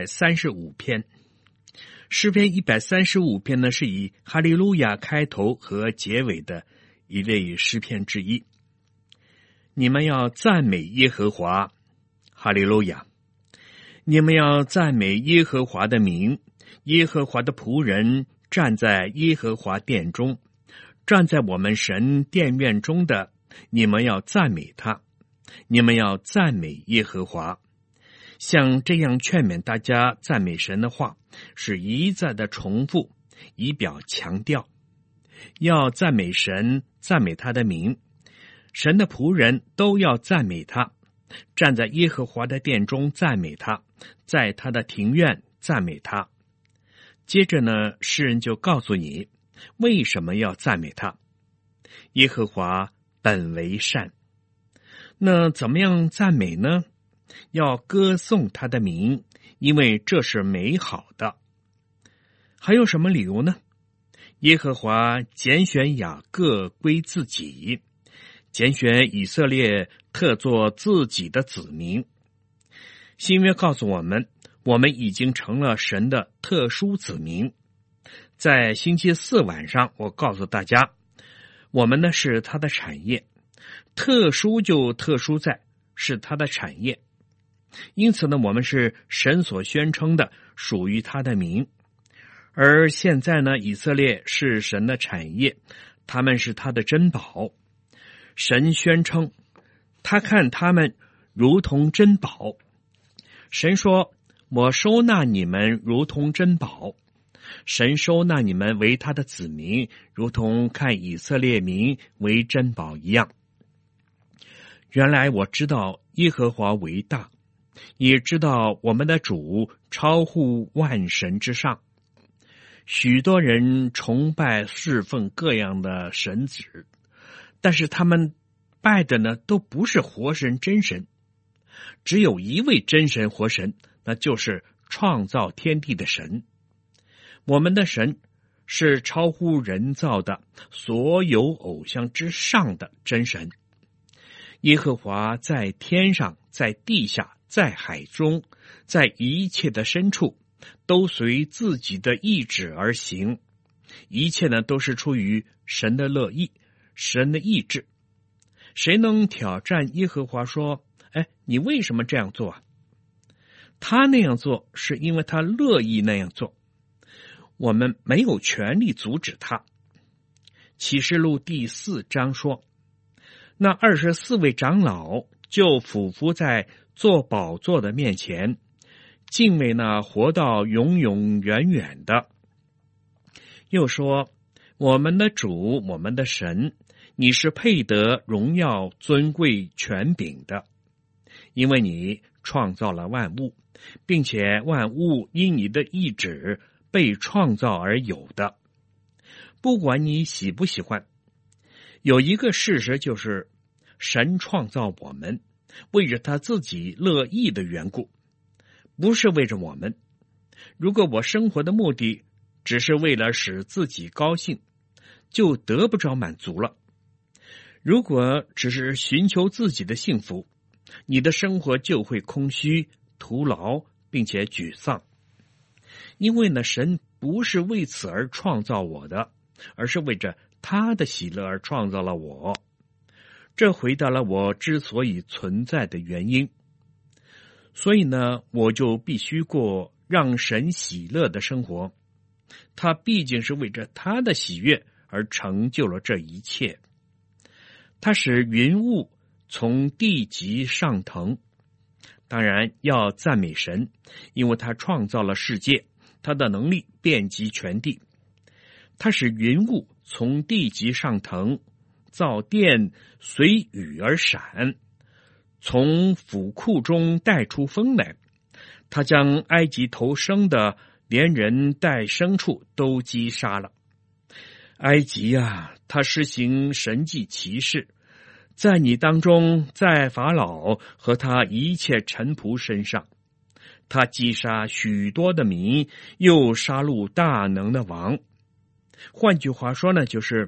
B: 135篇，诗篇135篇呢，是以哈利路亚开头和结尾的一类诗篇之一。你们要赞美耶和华，哈利路亚！你们要赞美耶和华的名，耶和华的仆人站在耶和华殿中，站在我们神殿院中的，你们要赞美他，你们要赞美耶和华。像这样劝勉大家赞美神的话，是一再的重复，以表强调。要赞美神，赞美他的名，神的仆人都要赞美他，站在耶和华的殿中赞美他，在他的庭院赞美他。接着呢，诗人就告诉你为什么要赞美他。耶和华本为善。那怎么样赞美呢？要歌颂他的名，因为这是美好的。还有什么理由呢？耶和华拣选雅各归自己，拣选以色列特作自己的子民。新约告诉我们，我们已经成了神的特殊子民。在星期四晚上，我告诉大家，我们呢是他的产业，特殊就特殊在是他的产业。因此呢，我们是神所宣称的属于他的名。而现在呢，以色列是神的产业，他们是他的珍宝。神宣称他看他们如同珍宝。神说，我收纳你们如同珍宝。神收纳你们为他的子民，如同看以色列民为珍宝一样。原来我知道耶和华为大，也知道我们的主超乎万神之上。许多人崇拜侍奉各样的神子，但是他们拜的呢，都不是活神真神。只有一位真神活神，那就是创造天地的神。我们的神是超乎人造的所有偶像之上的真神。耶和华在天上，在地下，在海中，在一切的深处，都随自己的意志而行。一切呢，都是出于神的乐意，神的意志。谁能挑战耶和华说，你为什么这样做啊？他那样做是因为他乐意那样做，我们没有权利阻止他。启示录第4章说，那24位长老就俯伏在坐宝座的面前，敬畏那活到永永远远的。又说，我们的主，我们的神，你是配得荣耀尊贵权柄的，因为你创造了万物，并且万物因你的意志被创造而有的。不管你喜不喜欢，有一个事实就是，神创造我们为着他自己乐意的缘故，不是为着我们。如果我生活的目的只是为了使自己高兴，就得不着满足了。如果只是寻求自己的幸福，你的生活就会空虚、徒劳，并且沮丧。因为呢，神不是为此而创造我的，而是为着他的喜乐而创造了我。这回答了我之所以存在的原因。所以呢，我就必须过让神喜乐的生活。他毕竟是为着他的喜悦而成就了这一切。他使云雾从地极上腾。当然要赞美神，因为他创造了世界，他的能力遍及全地。他使云雾从地极上腾，造电随雨而闪，从府库中带出风来。他将埃及头生的连人带牲畜都击杀了。埃及啊，他施行神迹奇事，在你当中，在法老和他一切臣仆身上。他击杀许多的民，又杀戮大能的王。换句话说呢，就是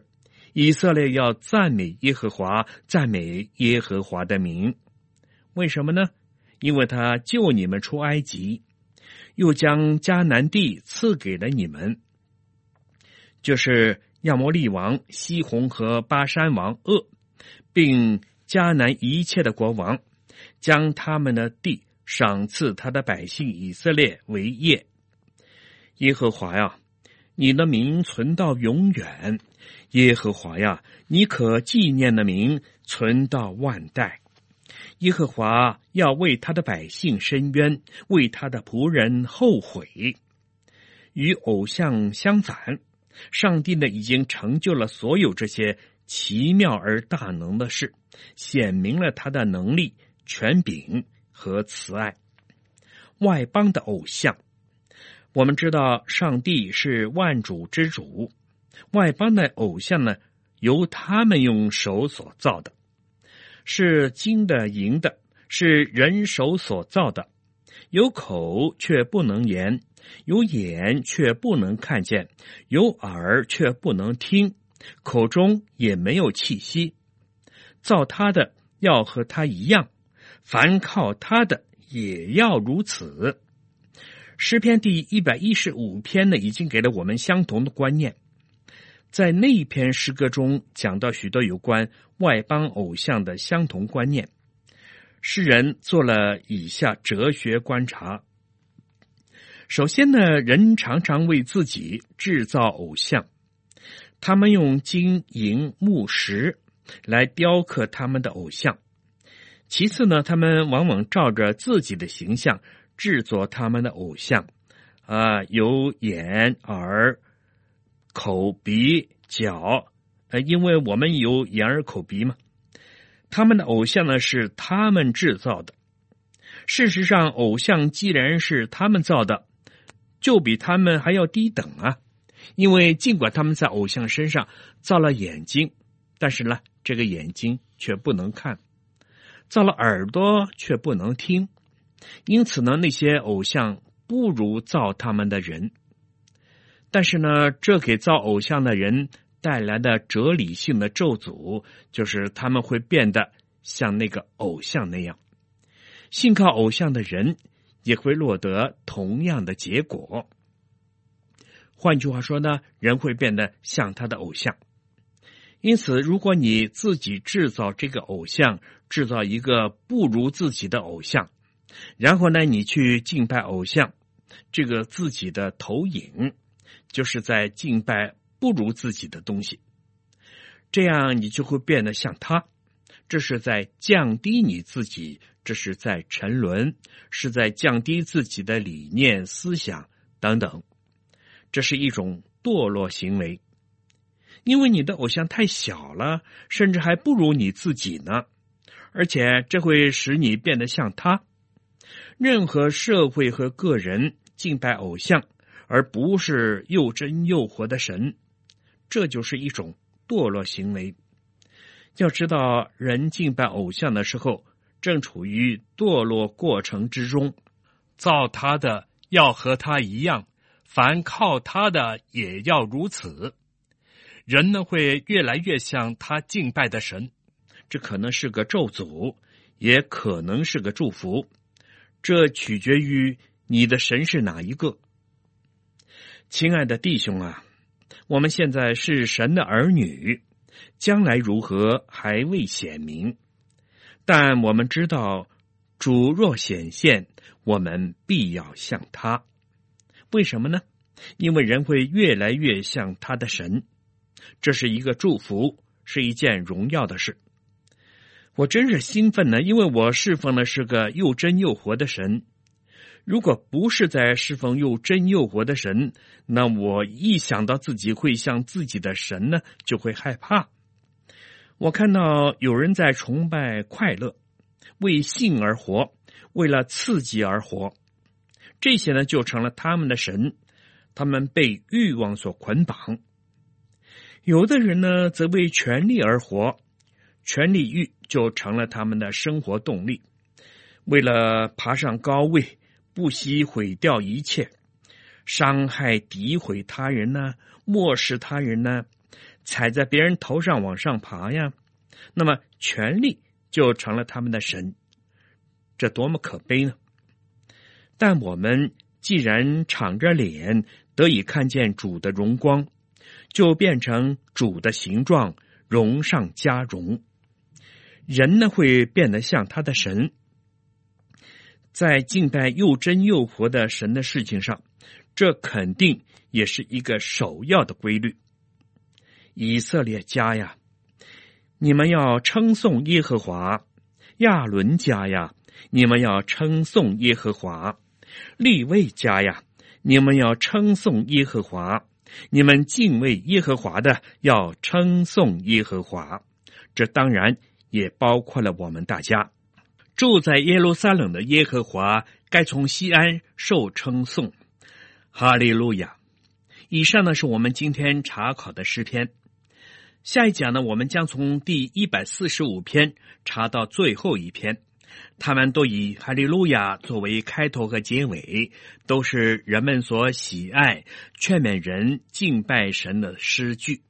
B: 以色列要赞美耶和华，赞美耶和华的名。为什么呢？因为他救你们出埃及，又将迦南地赐给了你们，就是亚摩利王西宏和巴珊王噩，并迦南一切的国王，将他们的地赏赐他的百姓以色列为业。耶和华呀，你的名存到永远，耶和华呀，你可纪念的名存到万代。耶和华要为他的百姓伸冤，为他的仆人后悔。与偶像相反，上帝呢已经成就了所有这些奇妙而大能的事，显明了他的能力、权柄和慈爱。外邦的偶像，我们知道上帝是万主之主，外邦的偶像呢，由他们用手所造的，是金的银的，是人手所造的，有口却不能言，有眼却不能看见，有耳却不能听，口中也没有气息。造他的要和他一样，凡靠他的也要如此。诗篇第115篇呢，已经给了我们相同的观念。在那一篇诗歌中讲到许多有关外邦偶像的相同观念。诗人做了以下哲学观察。首先呢，人常常为自己制造偶像，他们用金银木石来雕刻他们的偶像。其次呢，他们往往照着自己的形象制作他们的偶像，有眼耳口鼻脚，因为我们有眼耳口鼻嘛。他们的偶像呢是他们制造的。事实上，偶像既然是他们造的，就比他们还要低等啊。因为尽管他们在偶像身上造了眼睛，但是呢，这个眼睛却不能看；造了耳朵却不能听。因此呢，那些偶像不如造他们的人。但是呢，这给造偶像的人带来的哲理性的咒诅，就是他们会变得像那个偶像那样。信靠偶像的人也会落得同样的结果。换句话说呢，人会变得像他的偶像。因此，如果你自己制造这个偶像，制造一个不如自己的偶像，然后呢，你去敬拜偶像，这个自己的投影就是在敬拜不如自己的东西，这样你就会变得像他。这是在降低你自己，这是在沉沦，是在降低自己的理念、思想等等。这是一种堕落行为，因为你的偶像太小了，甚至还不如你自己呢，而且这会使你变得像他。任何社会和个人敬拜偶像，而不是又真又活的神，这就是一种堕落行为。要知道，人敬拜偶像的时候，正处于堕落过程之中。
A: 造他的要和他一样，凡靠他的也要如此。人呢，会越来越像他敬拜的神。
B: 这可能是个咒诅，也可能是个祝福，这取决于你的神是哪一个。亲爱的弟兄啊，我们现在是神的儿女，将来如何还未显明，但我们知道主若显现，我们必要像他。为什么呢？因为人会越来越像他的神，这是一个祝福，是一件荣耀的事。我真是兴奋呢，因为我侍奉的是个又真又活的神。如果不是在侍奉又真又活的神，那我一想到自己会像自己的神呢，就会害怕。我看到有人在崇拜快乐，为性而活，为了刺激而活，这些呢就成了他们的神，他们被欲望所捆绑。有的人呢则为权力而活，权力欲就成了他们的生活动力，为了爬上高位，不惜毁掉一切，伤害诋毁他人呢，漠视他人呢， 踩在别人头上往上爬呀，那么权力就成了他们的神，这多么可悲呢？但我们既然敞着脸得以看见主的荣光，就变成主的形状，荣上加荣。人呢会变得像他的神。在敬拜又真又活的神的事情上，这肯定也是一个首要的规律。以色列家呀，你们要称颂耶和华；亚伦家呀，你们要称颂耶和华；利未家呀，你们要称颂耶和华；你们敬畏耶和华的要称颂耶和华。这当然也包括了我们大家。住在耶路撒冷的耶和华该从西安受称颂。哈利路亚！以上呢是我们今天查考的诗篇。下一讲呢，我们将从第145篇查到最后一篇，他们都以哈利路亚作为开头和结尾，都是人们所喜爱、劝勉人敬拜神的诗句。